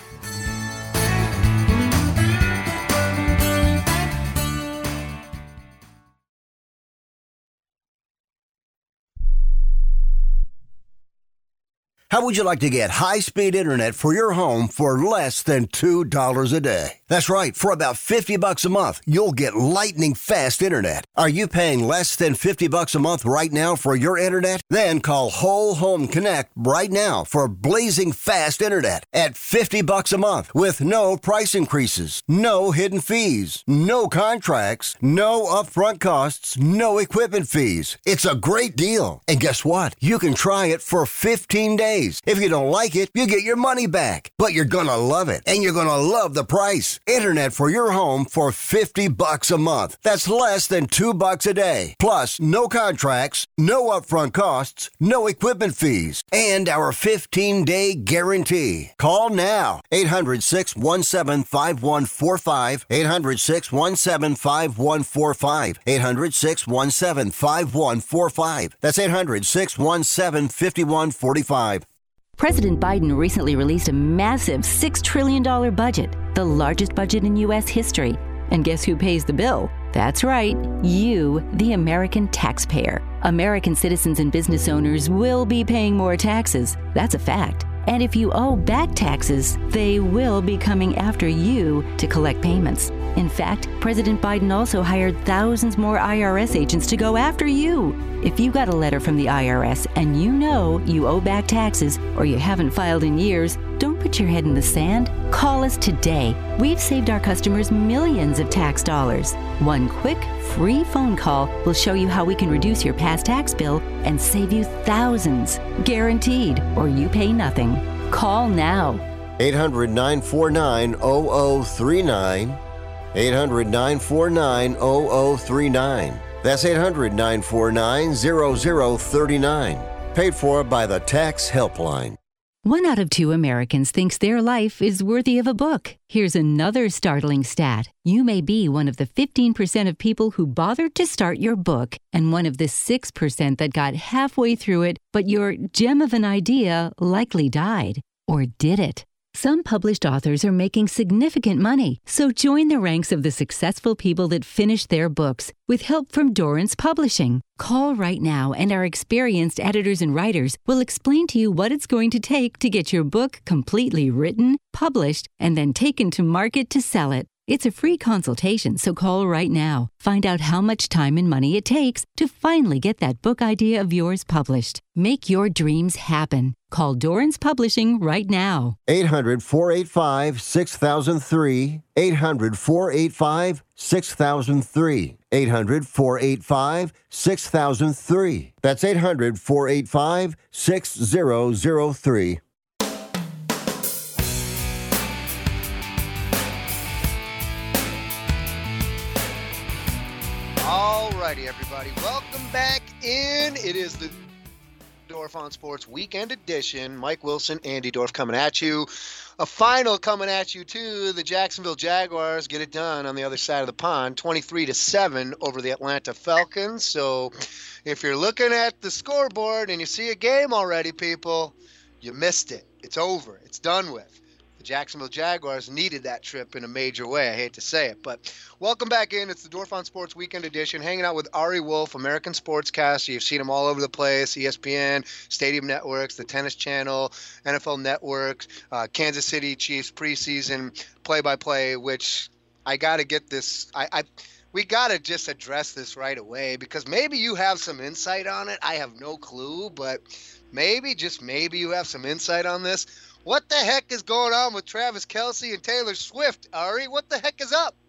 How would you like to get high-speed internet for your home for less than two dollars a day? That's right. For about fifty bucks a month, you'll get lightning-fast internet. Are you paying less than fifty bucks a month right now for your internet? Then call Whole Home Connect right now for blazing fast internet at fifty bucks a month with no price increases, no hidden fees, no contracts, no upfront costs, no equipment fees. It's a great deal. And guess what? You can try it for fifteen days. If you don't like it, you get your money back. But you're going to love it, and you're going to love the price. Internet for your home for fifty bucks a month. That's less than two bucks a day. Plus, no contracts, no upfront costs, no equipment fees, and our fifteen-day guarantee. Call now. eight hundred, six one seven, five one four five. eight hundred, six one seven, five one four five. eight hundred, six one seven, five one four five. That's eight hundred, six one seven, five one four five. President Biden recently released a massive six trillion dollars budget, the largest budget in U S history. And guess who pays the bill? That's right, you, the American taxpayer. American citizens and business owners will be paying more taxes. That's a fact. And if you owe back taxes, they will be coming after you to collect payments. In fact, President Biden also hired thousands more I R S agents to go after you. If you got a letter from the I R S and you know you owe back taxes or you haven't filed in years, don't put your head in the sand. Call us today. We've saved our customers millions of tax dollars. One quick, free phone call will show you how we can reduce your past tax bill and save you thousands. Guaranteed, or you pay nothing. Call now. eight hundred, nine four nine, zero zero three nine. eight hundred, nine four nine, zero zero three nine. That's eight hundred, nine four nine, zero zero three nine. Paid for by the Tax Helpline. One out of two Americans thinks their life is worthy of a book. Here's another startling stat. You may be one of the fifteen percent of people who bothered to start your book and one of the six percent that got halfway through it, but your gem of an idea likely died. Or did it? Some published authors are making significant money, so join the ranks of the successful people that finished their books with help from Dorrance Publishing. Call right now and our experienced editors and writers will explain to you what it's going to take to get your book completely written, published, and then taken to market to sell it. It's a free consultation, so call right now. Find out how much time and money it takes to finally get that book idea of yours published. Make your dreams happen. Call Dorrance Publishing right now. eight hundred, four eight five, six thousand three. eight hundred, four eight five, six thousand three. eight hundred, four eight five, six thousand three. That's eight hundred, four eight five, six thousand three. Alrighty, everybody. Welcome back in. It is the Dorf on Sports Weekend Edition. Mike Wilson, Andy Dorf coming at you. A final coming at you, too. The Jacksonville Jaguars get it done on the other side of the pond, twenty-three to seven over the Atlanta Falcons. So if you're looking at the scoreboard and you see a game already, people, you missed it. It's over. It's done with. The Jacksonville Jaguars needed that trip in a major way. I hate to say it, but welcome back in. It's the Dorf on Sports Weekend Edition, hanging out with Ari Wolf, American Sportscaster. You've seen him all over the place, E S P N, Stadium Networks, the Tennis Channel, N F L Network, uh, Kansas City Chiefs preseason play-by-play, which I got to get this I, I we got to just address this right away because maybe you have some insight on it. I have no clue, but maybe, just maybe you have some insight on this. What the heck is going on with Travis Kelce and Taylor Swift, Ari? What the heck is up?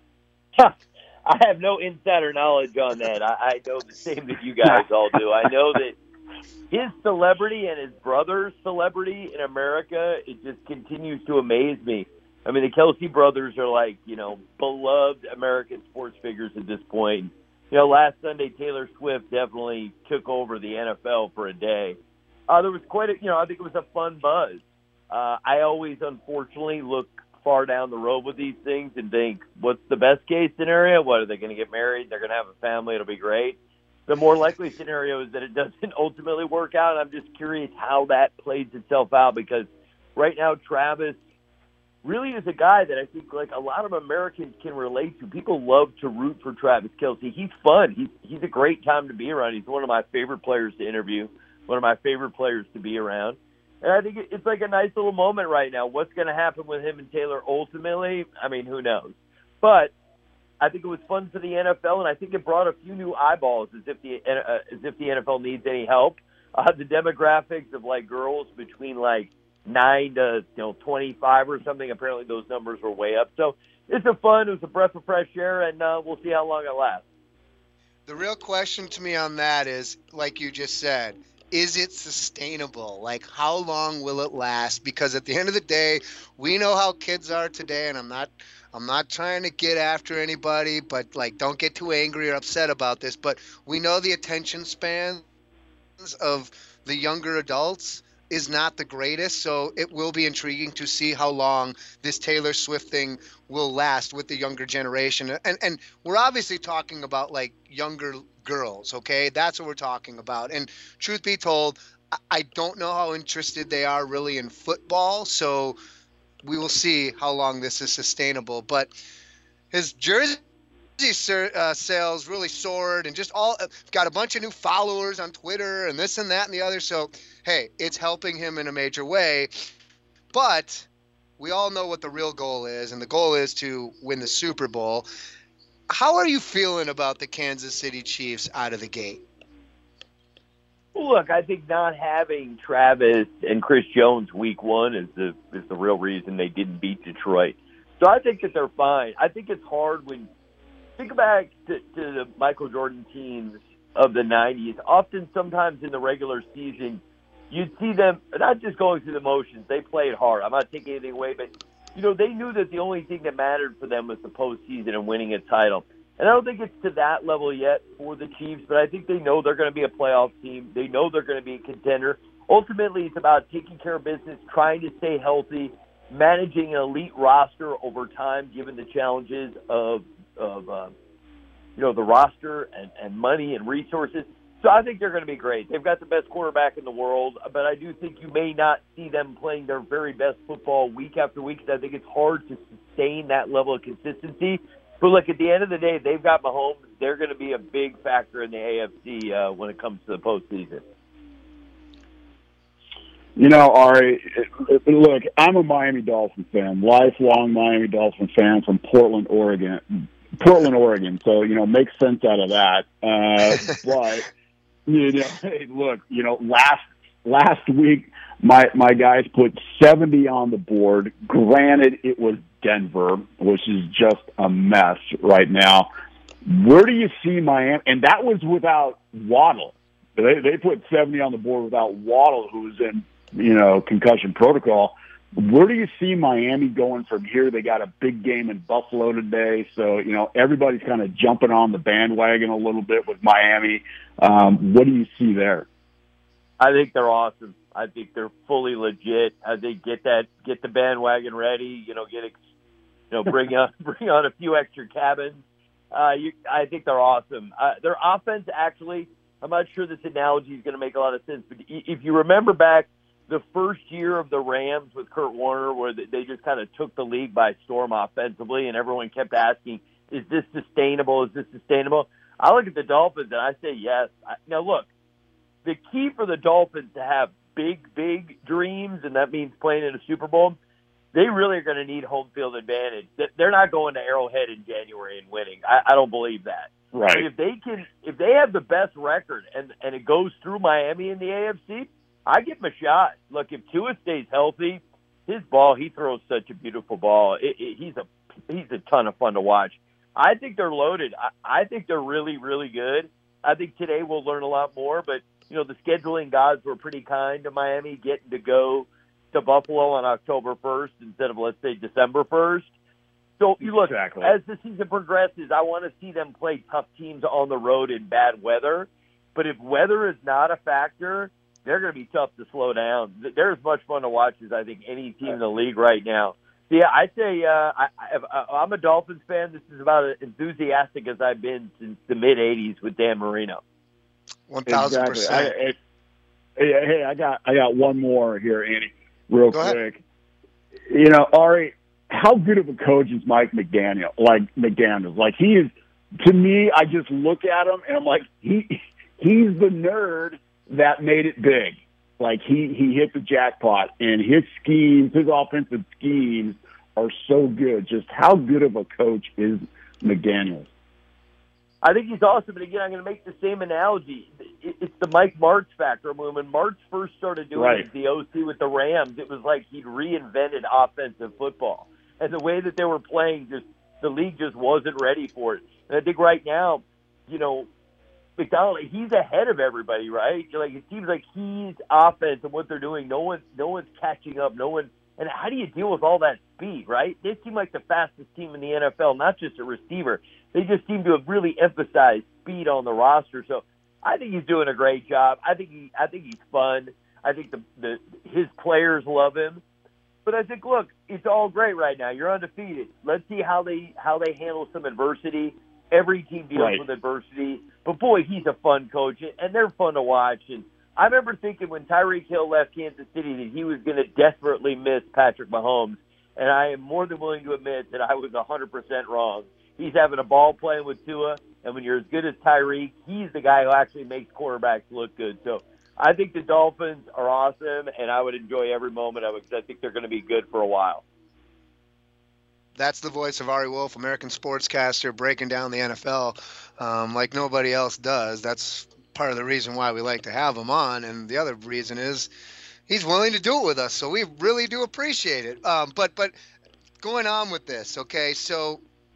I have no insider knowledge on that. I, I know the same that you guys all do. I know that his celebrity and his brother's celebrity in America, it just continues to amaze me. I mean, the Kelce brothers are like, you know, beloved American sports figures at this point. You know, last Sunday, Taylor Swift definitely took over the N F L for a day. Uh, there was quite a, you know, I think it was a fun buzz. Uh, I always, unfortunately, look far down the road with these things and think, what's the best case scenario? What, are they going to get married? They're going to have a family. It'll be great. The more likely scenario is that it doesn't ultimately work out. I'm just curious how that plays itself out because right now Travis really is a guy that I think like a lot of Americans can relate to. People love to root for Travis Kelce. He's fun. He's, he's a great time to be around. He's one of my favorite players to interview, one of my favorite players to be around. And I think it's like a nice little moment right now. What's going to happen with him and Taylor ultimately? I mean, who knows? But I think it was fun for the N F L, and I think it brought a few new eyeballs as if the uh, as if the N F L needs any help. Uh, the demographics of like girls between like nine to you know twenty-five or something. Apparently, those numbers were way up. So it's a fun. It was a breath of fresh air, and uh, we'll see how long it lasts. The real question to me on that is, like you just said, is it sustainable? Like, how long will it last? Because at the end of the day, we know how kids are today, and I'm not I'm not trying to get after anybody, but, like, don't get too angry or upset about this, but we know the attention spans of the younger adults is not the greatest, so it will be intriguing to see how long this Taylor Swift thing will last with the younger generation. And and we're obviously talking about, like, younger girls, okay? That's what we're talking about. And truth be told, I don't know how interested they are really in football, so we will see how long this is sustainable. But his jersey uh, sales really soared and just all got a bunch of new followers on Twitter and this and that and the other. So, hey, it's helping him in a major way. But we all know what the real goal is, and the goal is to win the Super Bowl. How are you feeling about the Kansas City Chiefs out of the gate? Well, look, I think not having Travis and Chris Jones week one is the is the real reason they didn't beat Detroit. So I think that they're fine. I think it's hard when think back to, to the Michael Jordan teams of the nineties. Often, sometimes in the regular season, you'd see them not just going through the motions. They played hard. I'm not taking anything away, but you know, they knew that the only thing that mattered for them was the postseason and winning a title. And I don't think it's to that level yet for the Chiefs, but I think they know they're going to be a playoff team. They know they're going to be a contender. Ultimately, it's about taking care of business, trying to stay healthy, managing an elite roster over time, given the challenges of, of uh, you know, the roster and, and money and resources. So I think they're going to be great. They've got the best quarterback in the world, but I do think you may not see them playing their very best football week after week because I think it's hard to sustain that level of consistency. But look, at the end of the day, they've got Mahomes. They're going to be a big factor in the A F C uh, when it comes to the postseason. You know, Ari, look, I'm a Miami Dolphin fan, lifelong Miami Dolphin fan from Portland, Oregon. Portland, Oregon. So, you know, makes sense out of that. Uh, but, you know, hey, look, you know, last last week, my my guys put seventy on the board. Granted, it was Denver, which is just a mess right now. Where do you see Miami? And that was without Waddle. They they put seventy on the board without Waddle, who was in, you know, concussion protocol. Where do you see Miami going from here? They got a big game in Buffalo today, so, you know, everybody's kind of jumping on the bandwagon a little bit with Miami. Um, what do you see there? I think they're awesome. I think they're fully legit. I think get that, get the bandwagon ready. You know, get, you know, bring on bring on a few extra cabins. Uh, you, I think they're awesome. Uh, their offense, actually, I'm not sure this analogy is going to make a lot of sense, but if you remember back the first year of the Rams with Kurt Warner, where they just kind of took the league by storm offensively, and everyone kept asking, is this sustainable? Is this sustainable? I look at the Dolphins, and I say yes. Now, look, the key for the Dolphins to have big, big dreams, and that means playing in a Super Bowl, they really are going to need home field advantage. They're not going to Arrowhead in January and winning. I, I don't believe that. Right. But if they can, if they have the best record and, and it goes through Miami in the A F C, I give him a shot. Look, if Tua stays healthy, his ball, he throws such a beautiful ball. It, it, he's a he's a ton of fun to watch. I think they're loaded. I, I think they're really, really good. I think today we'll learn a lot more, but, you know, the scheduling gods were pretty kind to Miami getting to go to Buffalo on October first instead of, let's say, December first. So, you look, exactly. As the season progresses, I want to see them play tough teams on the road in bad weather. But if weather is not a factor, they're going to be tough to slow down. They're as much fun to watch as I think any team in the league right now. So yeah, I say uh, I, I, I'm a Dolphins fan. This is about as enthusiastic as I've been since the mid eighties with Dan Marino. One thousand percent. Hey, hey, I got I got one more here, Andy, real Go quick. Ahead. You know, Ari, how good of a coach is Mike McDaniel? Like McDaniel, like he is. To me, I just look at him and I'm like, he he's the nerd that made it big. Like, he, he hit the jackpot, and his schemes, his offensive schemes are so good. Just how good of a coach is McDaniels? I think he's awesome. And, again, I'm going to make the same analogy. It's the Mike Martz factor. When, when Martz first started doing right. the O C with the Rams, it was like he'd reinvented offensive football. And the way that they were playing, just the league just wasn't ready for it. And I think right now, you know, McDonald, he's ahead of everybody, right? Like, it seems like he's offense and what they're doing. No one, no one's catching up. No one. And how do you deal with all that speed, right? They seem like the fastest team in the N F L, not just a receiver. They just seem to have really emphasized speed on the roster. So I think he's doing a great job. I think he, I think he's fun. I think the, the his players love him. But I think, look, it's all great right now. You're undefeated. Let's see how they how they handle some adversity. Every team deals right. with adversity. But, boy, he's a fun coach, and they're fun to watch. And I remember thinking when Tyreek Hill left Kansas City that he was going to desperately miss Patrick Mahomes, and I am more than willing to admit that I was one hundred percent wrong. He's having a ball playing with Tua, and when you're as good as Tyreek, he's the guy who actually makes quarterbacks look good. So I think the Dolphins are awesome, and I would enjoy every moment of it because I think they're going to be good for a while. That's the voice of Ari Wolf, American sportscaster, breaking down the N F L um, like nobody else does. That's part of the reason why we like to have him on, and the other reason is he's willing to do it with us, so we really do appreciate it. Um, but but going on with this, okay, so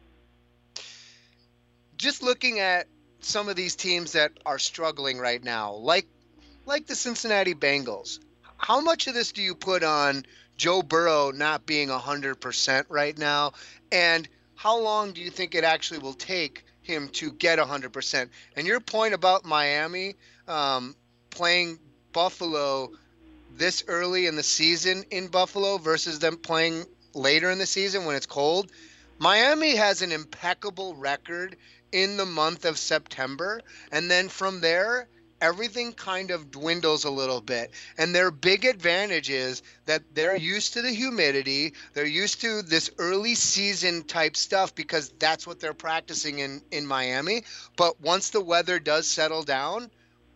just looking at some of these teams that are struggling right now, like like the Cincinnati Bengals, how much of this do you put on Joe Burrow not being one hundred percent right now, and how long do you think it actually will take him to get one hundred percent? And your point about Miami um, playing Buffalo this early in the season in Buffalo versus them playing later in the season when it's cold, Miami has an impeccable record in the month of September, and then from there, everything kind of dwindles a little bit. And their big advantage is that they're used to the humidity. They're used to this early season type stuff because that's what they're practicing in, in Miami. But once the weather does settle down,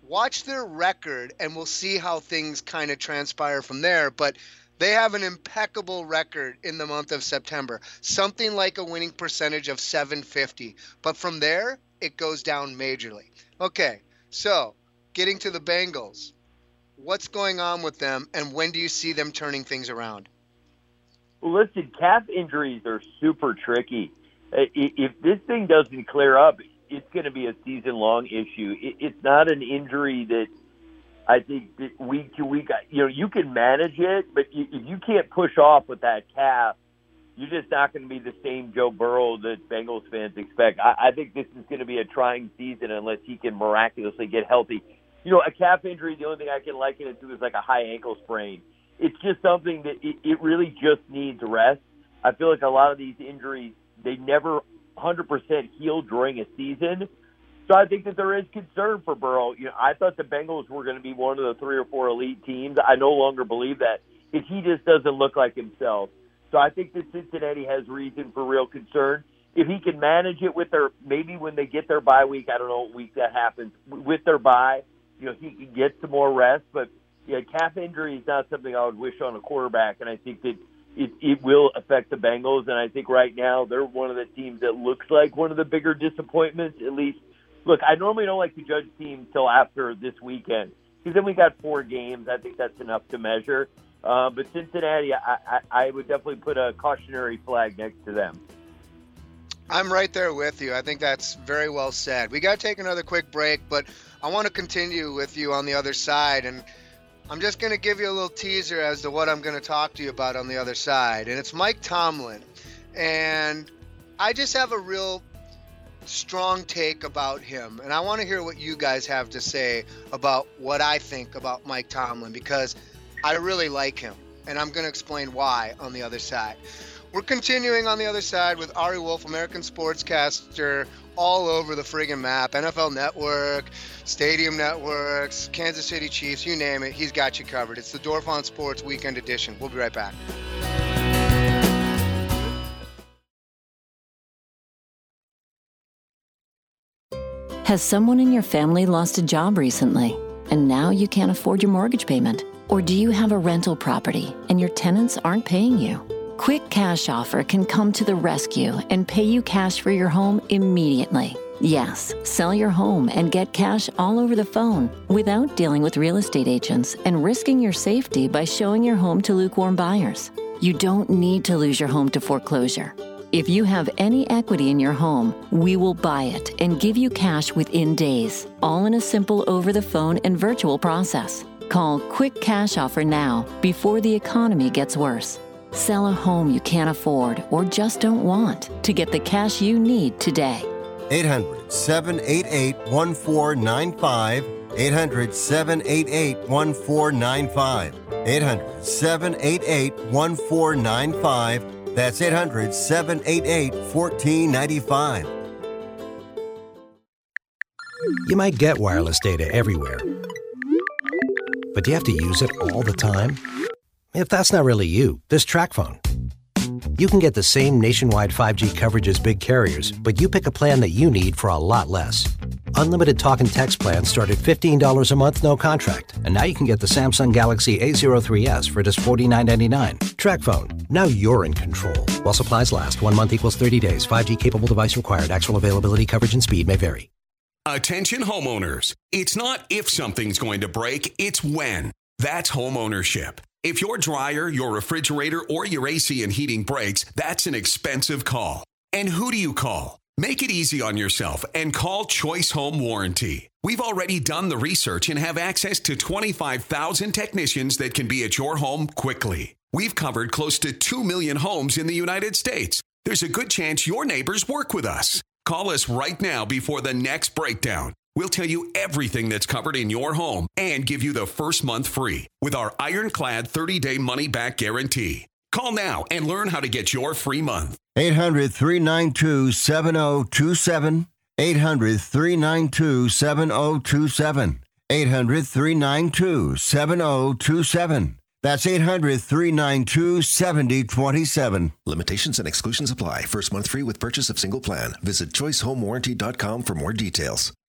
watch their record, and we'll see how things kind of transpire from there. But they have an impeccable record in the month of September, something like a winning percentage of seven fifty. But from there, it goes down majorly. Okay, so getting to the Bengals, what's going on with them, and when do you see them turning things around? Well, listen, calf injuries are super tricky. If this thing doesn't clear up, it's going to be a season-long issue. It's not an injury that I think that week to week, you know, you can manage it, but if you can't push off with that calf, you're just not going to be the same Joe Burrow that Bengals fans expect. I, I think this is going to be a trying season unless he can miraculously get healthy. You know, a calf injury, the only thing I can liken it to is like a high ankle sprain. It's just something that it, it really just needs rest. I feel like a lot of these injuries, they never one hundred percent heal during a season. So I think that there is concern for Burrow. You know, I thought the Bengals were going to be one of the three or four elite teams. I no longer believe that. If he just doesn't look like himself. So I think that Cincinnati has reason for real concern. If he can manage it with their, maybe when they get their bye week, I don't know what week that happens, with their bye, you know, he can get some more rest. But yeah, calf injury is not something I would wish on a quarterback, and I think that it, it will affect the Bengals. And I think right now they're one of the teams that looks like one of the bigger disappointments, at least. Look, I normally don't like to judge teams till after this weekend because then we got four games. I think that's enough to measure. Uh, but Cincinnati, I, I, I would definitely put a cautionary flag next to them. I'm right there with you. I think that's very well said. We got to take another quick break, but I want to continue with you on the other side. And I'm just going to give you a little teaser as to what I'm going to talk to you about on the other side. And it's Mike Tomlin. And I just have a real strong take about him. And I want to hear what you guys have to say about what I think about Mike Tomlin, because I really like him, and I'm going to explain why on the other side. We're continuing on the other side with Ari Wolf, American sportscaster, all over the friggin' map. N F L Network, Stadium Networks, Kansas City Chiefs, you name it, he's got you covered. It's the Dorf on Sports Weekend Edition. We'll be right back. Has someone in your family lost a job recently, and now you can't afford your mortgage payment? Or do you have a rental property and your tenants aren't paying you? Quick Cash Offer can come to the rescue and pay you cash for your home immediately. Yes, sell your home and get cash all over the phone without dealing with real estate agents and risking your safety by showing your home to lukewarm buyers. You don't need to lose your home to foreclosure. If you have any equity in your home, we will buy it and give you cash within days, all in a simple over-the-phone and virtual process. Call Quick Cash Offer now before the economy gets worse. Sell a home you can't afford or just don't want to get the cash you need today. eight hundred, seven eight eight, one four nine five. eight hundred, seven eight eight, one four nine five. eight hundred, seven eight eight, one four nine five. That's eight hundred, seven eight eight, one four nine five. You might get wireless data everywhere, but do you have to use it all the time? If that's not really you, there's TracFone. You can get the same nationwide five G coverage as big carriers, but you pick a plan that you need for a lot less. Unlimited talk and text plans start at fifteen dollars a month, no contract. And now you can get the Samsung Galaxy A zero three S for just forty-nine ninety-nine. TracFone. Now you're in control. While supplies last, one month equals thirty days. five G capable device required. Actual availability, coverage, and speed may vary. Attention homeowners. It's not if something's going to break, it's when. That's homeownership. If your dryer, your refrigerator, or your A C and heating breaks, that's an expensive call. And who do you call? Make it easy on yourself and call Choice Home Warranty. We've already done the research and have access to twenty-five thousand technicians that can be at your home quickly. We've covered close to two million homes in the United States. There's a good chance your neighbors work with us. Call us right now before the next breakdown. We'll tell you everything that's covered in your home and give you the first month free with our ironclad thirty-day money-back guarantee. Call now and learn how to get your free month. eight hundred, three nine two, seven oh two seven. eight hundred, three nine two, seven oh two seven. eight hundred, three nine two, seven oh two seven. That's eight hundred, three nine two, seven oh two seven. Limitations and exclusions apply. First month free with purchase of single plan. Visit choice home warranty dot com for more details.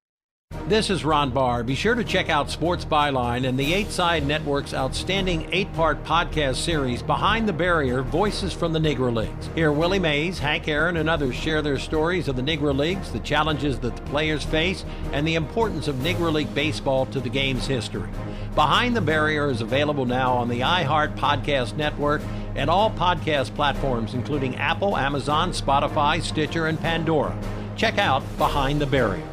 This is Ron Barr. Be sure to check out Sports Byline and the Eight Side Network's outstanding eight-part podcast series, Behind the Barrier, Voices from the Negro Leagues. Hear Willie Mays, Hank Aaron, and others share their stories of the Negro Leagues, the challenges that the players face, and the importance of Negro League baseball to the game's history. Behind the Barrier is available now on the iHeart Podcast Network and all podcast platforms, including Apple, Amazon, Spotify, Stitcher, and Pandora. Check out Behind the Barrier.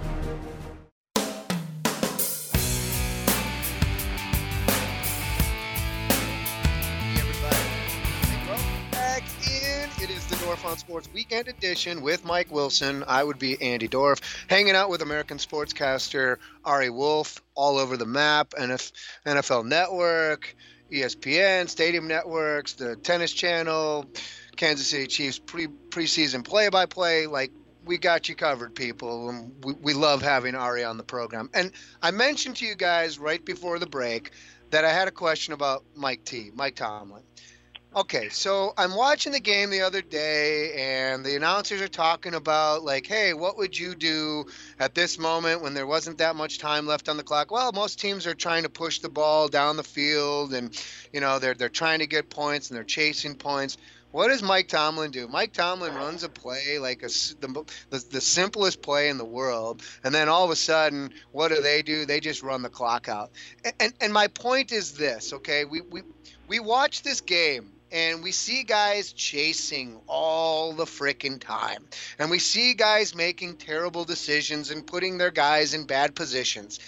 On Sports Weekend Edition with Mike Wilson. I would be Andy Dorff, hanging out with American sportscaster Ari Wolf, all over the map, N F L Network, E S P N, Stadium Networks, the Tennis Channel, Kansas City Chiefs pre preseason play-by-play. Like, we got you covered, people. And we, we love having Ari on the program. And I mentioned to you guys right before the break that I had a question about Mike T, Mike Tomlin. Okay, so I'm watching the game the other day, and the announcers are talking about, like, hey, what would you do at this moment when there wasn't that much time left on the clock? Well, most teams are trying to push the ball down the field, and, you know, they're they're trying to get points, and they're chasing points. What does Mike Tomlin do? Mike Tomlin runs a play like a, the, the, the simplest play in the world, and then all of a sudden, what do they do? They just run the clock out. And and, and my point is this, okay? We, we, we watch this game, and we see guys chasing all the frickin' time. And we see guys making terrible decisions and putting their guys in bad positions.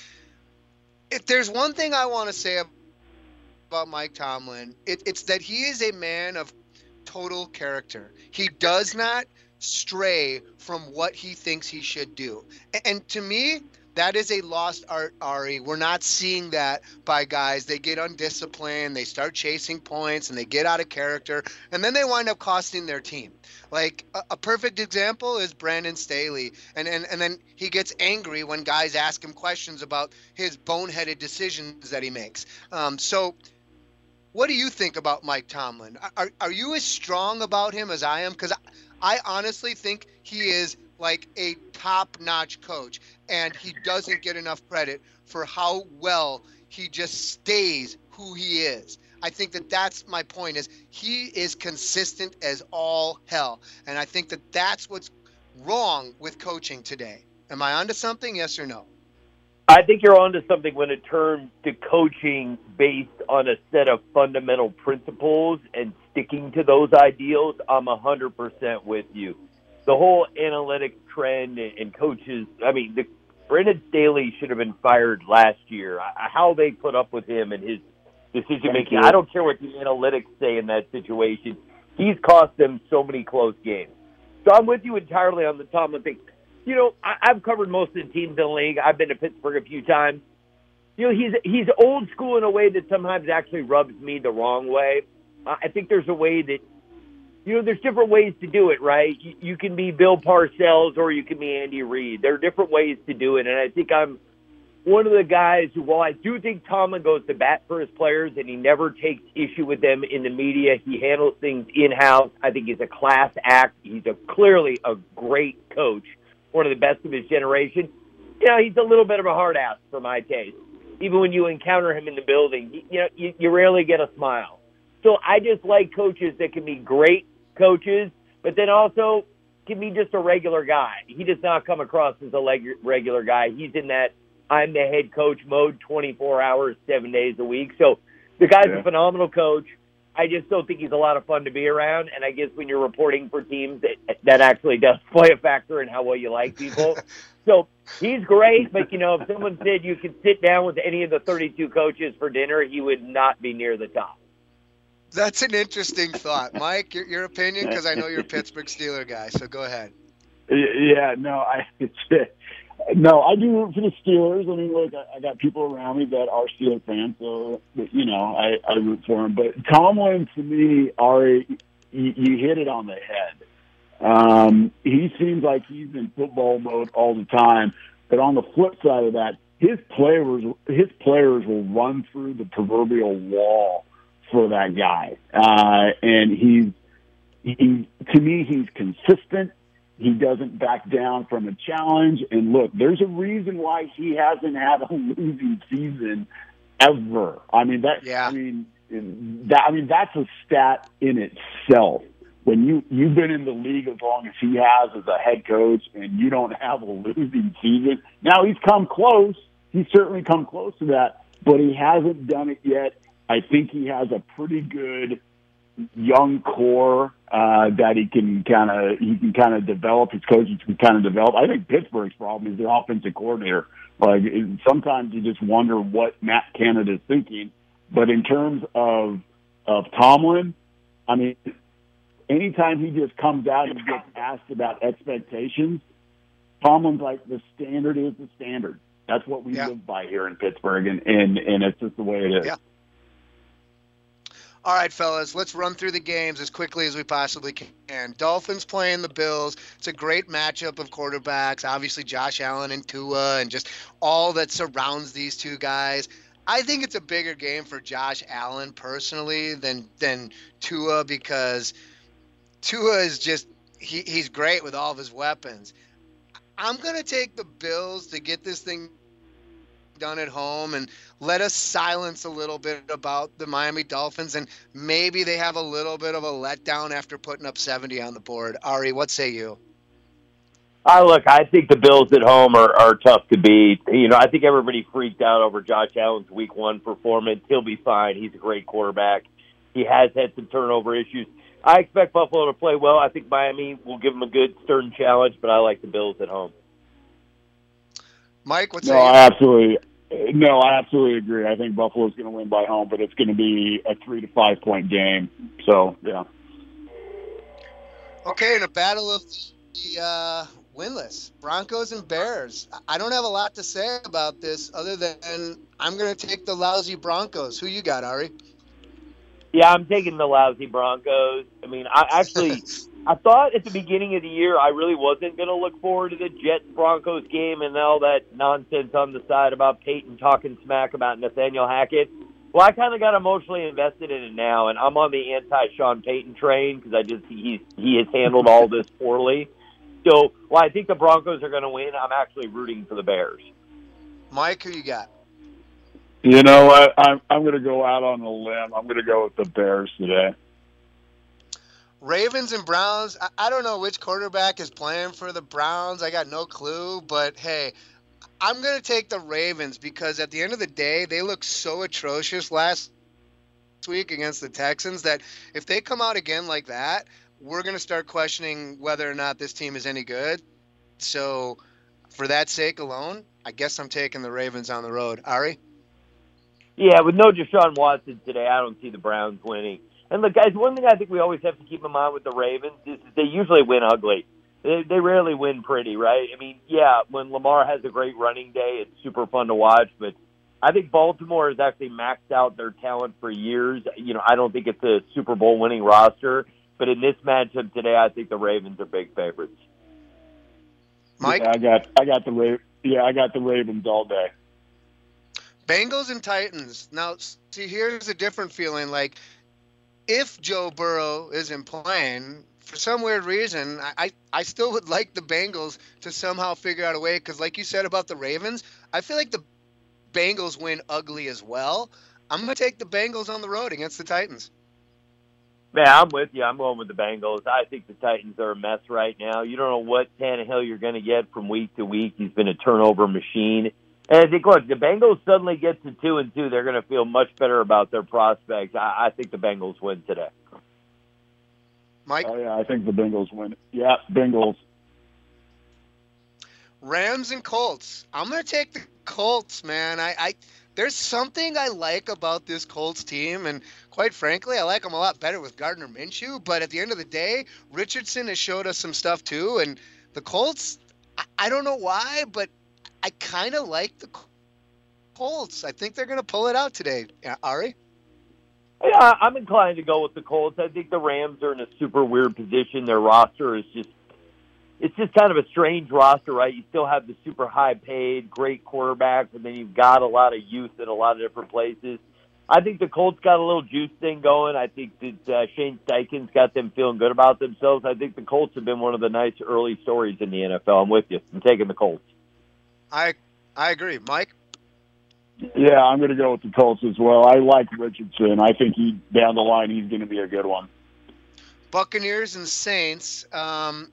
If there's one thing I want to say about Mike Tomlin, it, it's that he is a man of total character. He does not stray from what he thinks he should do. And, and to me, that is a lost art, Ari. We're not seeing that by guys. They get undisciplined, they start chasing points, and they get out of character, and then they wind up costing their team. Like, a, a perfect example is Brandon Staley, and, and, and then he gets angry when guys ask him questions about his boneheaded decisions that he makes. Um, so what do you think about Mike Tomlin? Are, are you as strong about him as I am? Because I, I honestly think he is like a top-notch coach, and he doesn't get enough credit for how well he just stays who he is. I think that that's my point, is he is consistent as all hell, and I think that that's what's wrong with coaching today. Am I onto something, yes or no? I think you're onto something when it turns to coaching based on a set of fundamental principles and sticking to those ideals. I'm one hundred percent with you. The whole analytics trend and coaches, I mean, the, Brandon Staley should have been fired last year. How they put up with him and his decision-making, I don't care what the analytics say in that situation. He's cost them so many close games. So I'm with you entirely on the Tomlin thing. You know, I, I've covered most of the teams in the league. I've been to Pittsburgh a few times. You know, he's he's old school in a way that sometimes actually rubs me the wrong way. I think there's a way that, you know, there's different ways to do it, right? You, you can be Bill Parcells or you can be Andy Reid. There are different ways to do it, and I think I'm one of the guys who, while I do think Tomlin goes to bat for his players and he never takes issue with them in the media, he handles things in-house. I think he's a class act. He's a clearly a great coach, one of the best of his generation. You know, he's a little bit of a hard ass for my taste. Even when you encounter him in the building, you know, you, you rarely get a smile. So I just like coaches that can be great coaches, but then also can be just a regular guy. He does not come across as a leg- regular guy. He's in that I'm the head coach mode twenty-four hours, seven days a week. So the guy's yeah. a phenomenal coach. I just don't think he's a lot of fun to be around. And I guess when you're reporting for teams, that, that actually does play a factor in how well you like people. So he's great, but, you know, if someone said you could sit down with any of the thirty-two coaches for dinner, he would not be near the top. That's an interesting thought. Mike, your, your opinion, because I know you're a Pittsburgh Steelers guy, so go ahead. Yeah, no, I it's, no, I do root for the Steelers. I mean, look, I, I got people around me that are Steelers fans, so, you know, I, I root for them. But Tomlin, to me, Ari, you, you hit it on the head. Um, he seems like he's in football mode all the time. But on the flip side of that, his players, his players will run through the proverbial wall for that guy. Uh, and he's, he, to me, he's consistent. He doesn't back down from a challenge. And look, there's a reason why he hasn't had a losing season ever. I mean, that, yeah. I mean, that, I mean, that's a stat in itself. When you, you've been in the league as long as he has as a head coach and you don't have a losing season. Now he's come close. He's certainly come close to that, but he hasn't done it yet. I think he has a pretty good young core uh, that he can kind of he can kind of develop. His coaches can kind of develop. I think Pittsburgh's problem is their offensive coordinator. Like it, sometimes you just wonder what Matt Canada is thinking. But in terms of of Tomlin, I mean, anytime he just comes out and gets asked about expectations, Tomlin's like, the standard is the standard. That's what we yeah. live by here in Pittsburgh, and, and, and it's just the way it is. Yeah. All right, fellas, let's run through the games as quickly as we possibly can. Dolphins playing the Bills. It's a great matchup of quarterbacks. Obviously, Josh Allen and Tua and just all that surrounds these two guys. I think it's a bigger game for Josh Allen personally than than Tua because Tua is just he, he's great with all of his weapons. I'm going to take the Bills to get this thing done at home and let us silence a little bit about the Miami Dolphins, and maybe they have a little bit of a letdown after putting up seventy on the board. Ari, what say you? Uh, look, I think the Bills at home are, are tough to beat. You know, I think everybody freaked out over Josh Allen's week one performance. He'll be fine. He's a great quarterback. He has had some turnover issues. I expect Buffalo to play well. I think Miami will give them a good, stern challenge, but I like the Bills at home. Mike, what's no, that? I absolutely, no, I absolutely agree. I think Buffalo's going to win by home, but it's going to be a three to five point game. So, yeah. Okay, in a battle of the uh, winless Broncos and Bears, I don't have a lot to say about this other than I'm going to take the lousy Broncos. Who you got, Ari? Yeah, I'm taking the lousy Broncos. I mean, I actually, I thought at the beginning of the year I really wasn't going to look forward to the Jets-Broncos game and all that nonsense on the side about Peyton talking smack about Nathaniel Hackett. Well, I kind of got emotionally invested in it now, and I'm on the anti-Sean Payton train because I just he he has handled all this poorly. So, while I think the Broncos are going to win, I'm actually rooting for the Bears. Mike, who you got? You know what? I'm I'm going to go out on a limb. I'm going to go with the Bears today. Ravens and Browns. I, I don't know which quarterback is playing for the Browns. I got no clue. But, hey, I'm going to take the Ravens because at the end of the day, they look so atrocious last week against the Texans that if they come out again like that, we're going to start questioning whether or not this team is any good. So, for that sake alone, I guess I'm taking the Ravens on the road. Ari? Yeah, with no Deshaun Watson today, I don't see the Browns winning. And look, guys, one thing I think we always have to keep in mind with the Ravens is that they usually win ugly. They, they rarely win pretty, right? I mean, yeah, when Lamar has a great running day, it's super fun to watch. But I think Baltimore has actually maxed out their talent for years. You know, I don't think it's a Super Bowl winning roster. But in this matchup today, I think the Ravens are big favorites. Mike? Yeah, I got I got the Ra- yeah, I got the Ravens all day. Bengals and Titans. Now, see, here's a different feeling. Like, if Joe Burrow isn't playing, for some weird reason, I, I still would like the Bengals to somehow figure out a way. Because like you said about the Ravens, I feel like the Bengals win ugly as well. I'm going to take the Bengals on the road against the Titans. Yeah, I'm with you. I'm going with the Bengals. I think the Titans are a mess right now. You don't know what Tannehill you're going to get from week to week. He's been a turnover machine. And I think, look, the Bengals suddenly get to two and two. They're going to feel much better about their prospects. I, I think the Bengals win today. Mike? Oh, yeah, I think the Bengals win. Yeah, Bengals. Rams and Colts. I'm going to take the Colts, man. I, I there's something I like about this Colts team, and quite frankly, I like them a lot better with Gardner Minshew. But at the end of the day, Richardson has showed us some stuff too, and the Colts, I, I don't know why, but I kind of like the Colts. I think they're going to pull it out today. Yeah, Ari? Yeah, I'm inclined to go with the Colts. I think the Rams are in a super weird position. Their roster is just, it's just kind of a strange roster, right? You still have the super high paid, great quarterback, but then you've got a lot of youth in a lot of different places. I think the Colts got a little juice thing going. I think that uh, Shane Steichen's got them feeling good about themselves. I think the Colts have been one of the nice early stories in the N F L. I'm with you. I'm taking the Colts. I I agree. Mike? Yeah, I'm going to go with the Colts as well. I like Richardson. I think he down the line he's going to be a good one. Buccaneers and Saints. Um,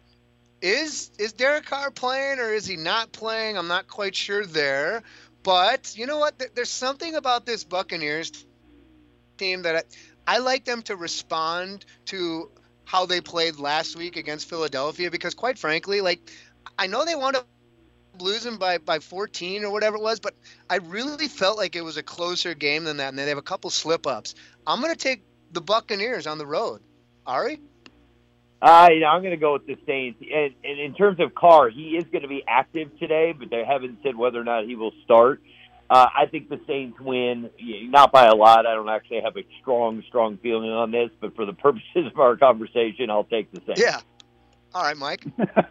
is is Derek Carr playing or is he not playing? I'm not quite sure there. But you know what? There's something about this Buccaneers team that I, I like them to respond to how they played last week against Philadelphia because, quite frankly, like I know they want to losing by, by fourteen or whatever it was, but I really felt like it was a closer game than that, and they have a couple slip-ups. I'm going to take the Buccaneers on the road. Ari? Uh, you know, I'm going to go with the Saints. And, and in terms of Carr, he is going to be active today, but they haven't said whether or not he will start. Uh, I think the Saints win, not by a lot. I don't actually have a strong, strong feeling on this, but for the purposes of our conversation, I'll take the Saints. Yeah. All right, Mike.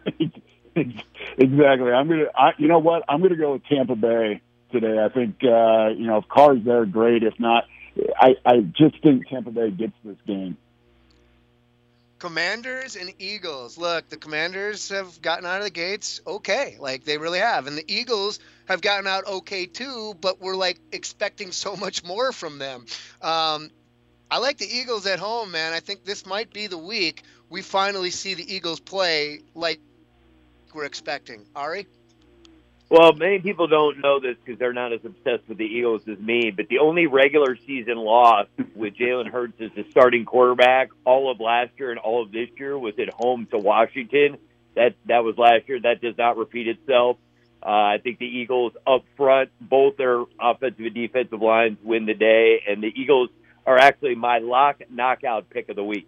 Exactly. I'm gonna. I, you know what? I'm gonna go with Tampa Bay today. I think uh, you know if Carr's there, great. If not, I, I just think Tampa Bay gets this game. Commanders and Eagles. Look, the Commanders have gotten out of the gates okay, like they really have, and the Eagles have gotten out okay too. But we're like expecting so much more from them. Um, I like the Eagles at home, man. I think this might be the week we finally see the Eagles play like we're expecting. Ari? Well, many people don't know this because they're not as obsessed with the Eagles as me, but the only regular season loss with Jalen Hurts as the starting quarterback all of last year and all of this year was at home to Washington. That that was last year. That does not repeat itself. Uh, I think the Eagles up front, both their offensive and defensive lines win the day, and the Eagles are actually my lock knockout pick of the week.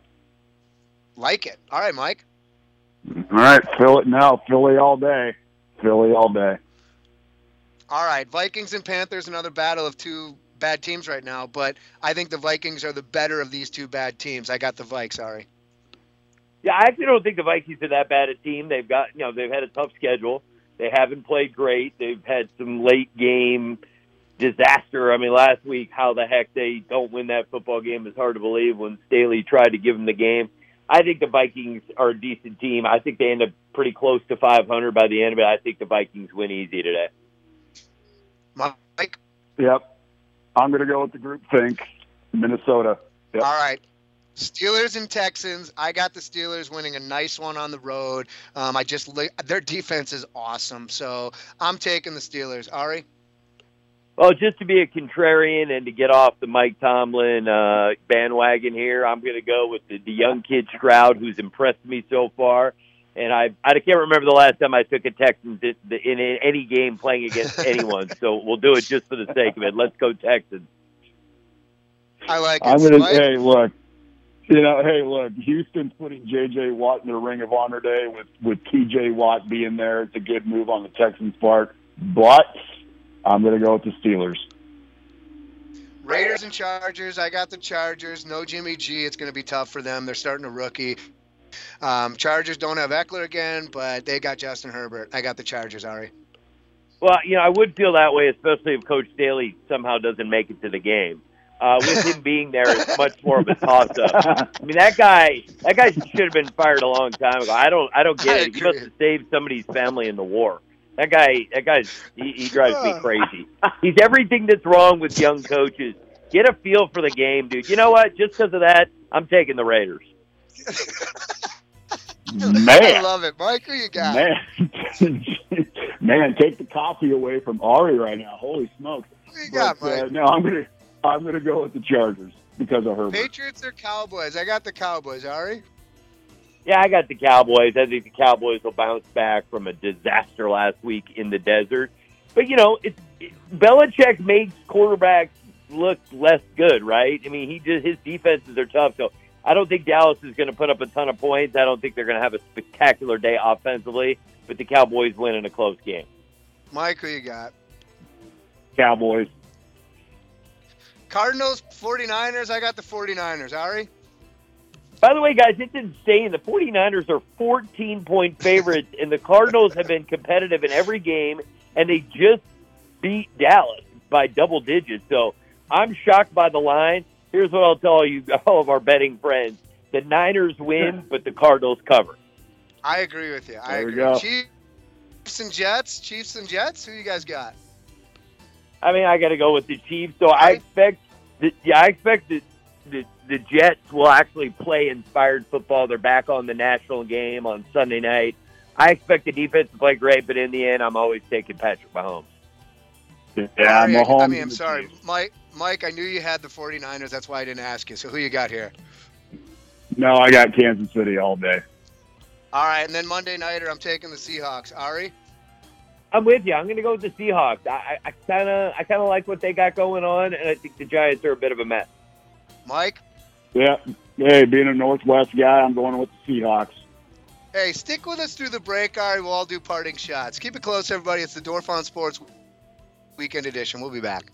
Like it. All right, Mike. All right, fill it now. Philly all day. Philly all day. All right, Vikings and Panthers, another battle of two bad teams right now, but I think the Vikings are the better of these two bad teams. I got the Vikes, Ari. Yeah, I actually don't think the Vikings are that bad a team. They've got, you know, they've had a tough schedule. They haven't played great. They've had some late game disaster. I mean, last week, how the heck they don't win that football game is hard to believe when Staley tried to give them the game. I think the Vikings are a decent team. I think they end up pretty close to five hundred by the end of it. I think the Vikings win easy today. Mike? Yep. I'm going to go with the group think, Minnesota. Yep. All right. Steelers and Texans. I got the Steelers winning a nice one on the road. Um, I just their defense is awesome, so I'm taking the Steelers. Ari? Well, just to be a contrarian and to get off the Mike Tomlin uh, bandwagon here, I'm going to go with the, the young kid Stroud, who's impressed me so far. And I I can't remember the last time I took a Texans in, in, in any game playing against anyone. So we'll do it just for the sake of it. Let's go Texans. I like it. I'm going to hey, look. You know, hey, look, Houston's putting J J. Watt in the Ring of Honor day with, with T J. Watt being there. It's a good move on the Texans' part. But I'm going to go with the Steelers. Raiders and Chargers. I got the Chargers. No Jimmy G. It's going to be tough for them. They're starting a rookie. Um, Chargers don't have Eckler again, but they got Justin Herbert. I got the Chargers, Ari. Well, you know, I would feel that way, especially if Coach Staley somehow doesn't make it to the game. Uh, with him being there, it's much more of a toss-up. I mean, that guy, that guy should have been fired a long time ago. I don't, I don't get I it. He must have saved somebody's family in the war. That guy, that guy's, he, he drives me crazy. He's everything that's wrong with young coaches. Get a feel for the game, dude. You know what? Just because of that, I'm taking the Raiders. Man, I love it, Mike. Who you got? Man, man, take the coffee away from Ari right now. Holy smokes! Who you got, but, Mike? Uh, no, I'm gonna, I'm gonna go with the Chargers because of Herbert. Patriots or Cowboys? I got the Cowboys, Ari. Yeah, I got the Cowboys. I think the Cowboys will bounce back from a disaster last week in the desert. But, you know, it's, it, Belichick makes quarterbacks look less good, right? I mean, he just his defenses are tough. So I don't think Dallas is going to put up a ton of points. I don't think they're going to have a spectacular day offensively. But the Cowboys win in a close game. Mike, who you got? Cowboys. Cardinals, 49ers. I got the 49ers. Ari? By the way, guys, it's insane. The 49ers are fourteen-point favorites, and the Cardinals have been competitive in every game, and they just beat Dallas by double digits. So I'm shocked by the line. Here's what I'll tell you, all of our betting friends. The Niners win, but the Cardinals cover. I agree with you. I There we agree. go. Chiefs and Jets. Chiefs and Jets. Who you guys got? I mean, I got to go with the Chiefs. So I expect, the, yeah, I expect the, the the Jets will actually play inspired football. They're back on the national game on Sunday night. I expect the defense to play great, but in the end, I'm always taking Patrick Mahomes. Yeah, Ari, I, Mahomes. I mean, I'm sorry, Mike. Mike, I knew you had the 49ers. That's why I didn't ask you. So who you got here? No, I got Kansas City all day. All right, and then Monday nighter, I'm taking the Seahawks. Ari? I'm with you. I'm going to go with the Seahawks. I kind of, I kind of like what they got going on, and I think the Giants are a bit of a mess. Mike? Yeah. Hey, being a Northwest guy, I'm going with the Seahawks. Hey, stick with us through the break, Ari. We'll all do parting shots. Keep it close, everybody. It's the Dorfon Sports Weekend Edition. We'll be back.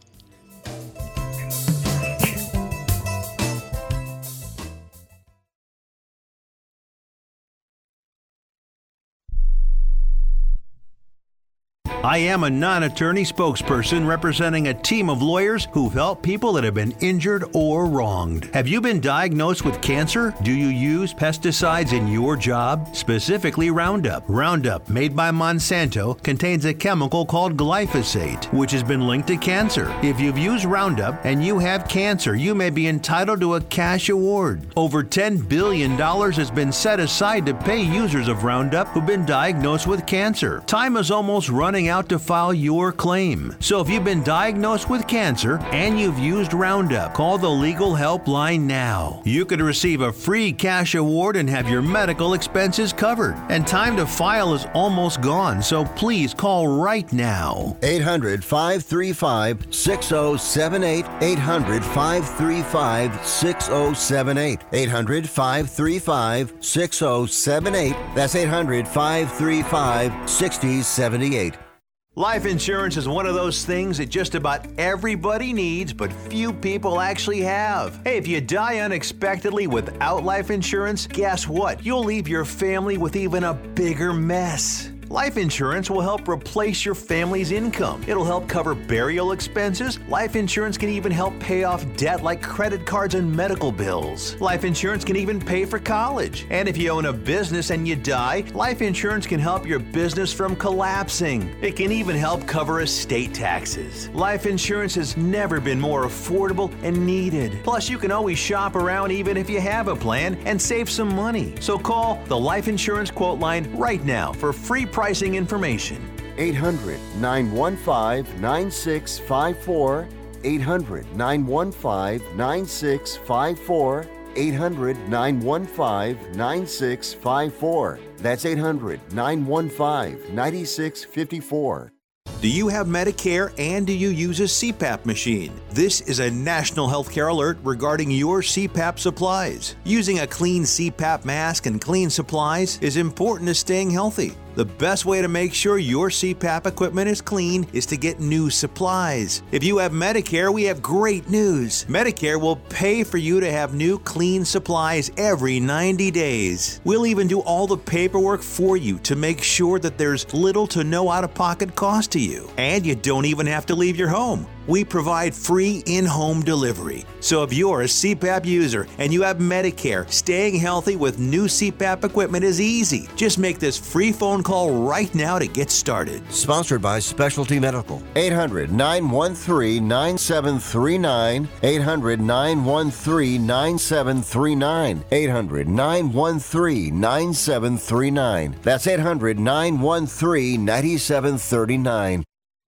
I am a non-attorney spokesperson representing a team of lawyers who've helped people that have been injured or wronged. Have you been diagnosed with cancer? Do you use pesticides in your job? Specifically Roundup. Roundup, made by Monsanto, contains a chemical called glyphosate, which has been linked to cancer. If you've used Roundup and you have cancer, you may be entitled to a cash award. Over ten billion dollars has been set aside to pay users of Roundup who've been diagnosed with cancer. Time is almost running out to file your claim. So if you've been diagnosed with cancer and you've used Roundup, call the legal helpline now. You could receive a free cash award and have your medical expenses covered. And time to file is almost gone, so please call right now. eight hundred, five three five, six oh seven eight. eight hundred, five three five, six oh seven eight. eight hundred, five three five, six oh seven eight. That's eight hundred, five three five, six oh seven eight. Life insurance is one of those things that just about everybody needs, but few people actually have. Hey, if you die unexpectedly without life insurance, guess what? You'll leave your family with even a bigger mess. Life insurance will help replace your family's income. It'll help cover burial expenses. Life insurance can even help pay off debt like credit cards and medical bills. Life insurance can even pay for college. And if you own a business and you die, life insurance can help your business from collapsing. It can even help cover estate taxes. Life insurance has never been more affordable and needed. Plus, you can always shop around even if you have a plan and save some money. So call the Life Insurance Quote Line right now for free pricing information. eight hundred, nine one five, nine six five four. eight hundred, nine one five, nine six five four. eight hundred, nine one five, nine six five four. That's eight hundred, nine one five, nine six five four. Do you have Medicare and do you use a C PAP machine? This is a national healthcare alert regarding your C PAP supplies. Using a clean C PAP mask and clean supplies is important to staying healthy. The best way to make sure your C PAP equipment is clean is to get new supplies. If you have Medicare, we have great news. Medicare will pay for you to have new clean supplies every ninety days. We'll even do all the paperwork for you to make sure that there's little to no out-of-pocket cost to you. And you don't even have to leave your home. We provide free in-home delivery. So if you're a C PAP user and you have Medicare, staying healthy with new C PAP equipment is easy. Just make this free phone call right now to get started. Sponsored by Specialty Medical. eight hundred, nine one three, nine seven three nine. eight hundred, nine one three, nine seven three nine. eight hundred, nine one three, nine seven three nine. That's eight hundred, nine one three, nine seven three nine.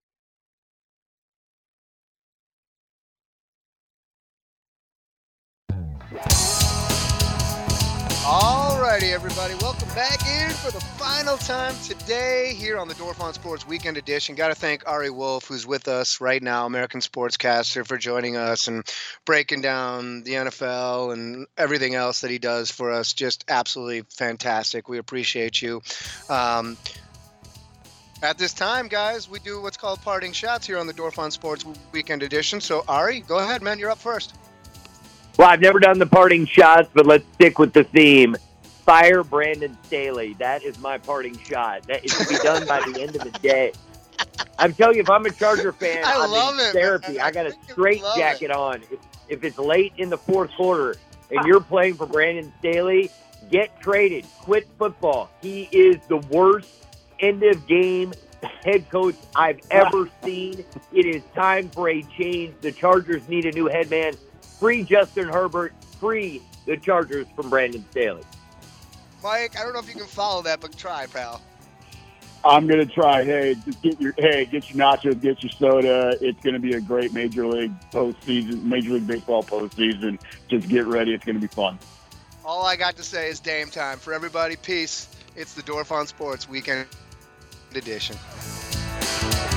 Alrighty, everybody, welcome back in for the final time today here on the Dorfon Sports Weekend Edition. Got to thank Ari Wolf, who's with us right now, American sportscaster, for joining us and breaking down the N F L and everything else that he does for us. Just absolutely fantastic. We appreciate you. Um, At this time, guys, we do what's called parting shots here on the Dorfon Sports Weekend Edition. So, Ari, go ahead, man. You're up first. Well, I've never done the parting shots, but let's stick with the theme. Fire Brandon Staley. That is my parting shot. That it should be done by the end of the day. I'm telling you, if I'm a Charger fan, I I'm love in it, therapy. man. I got a I straight love jacket on. If, if it's late in the fourth quarter and you're playing for Brandon Staley, get traded. Quit football. He is the worst end-of-game head coach I've ever seen. It is time for a change. The Chargers need a new head man. Free Justin Herbert. Free the Chargers from Brandon Staley. Mike, I don't know if you can follow that, but try, pal. I'm gonna try. Hey, just get your hey, get your nachos, get your soda. It's gonna be a great Major League postseason, Major League Baseball postseason. Just get ready. It's gonna be fun. All I got to say is Dame time. For everybody, peace. It's the Dorf on Sports Weekend Edition.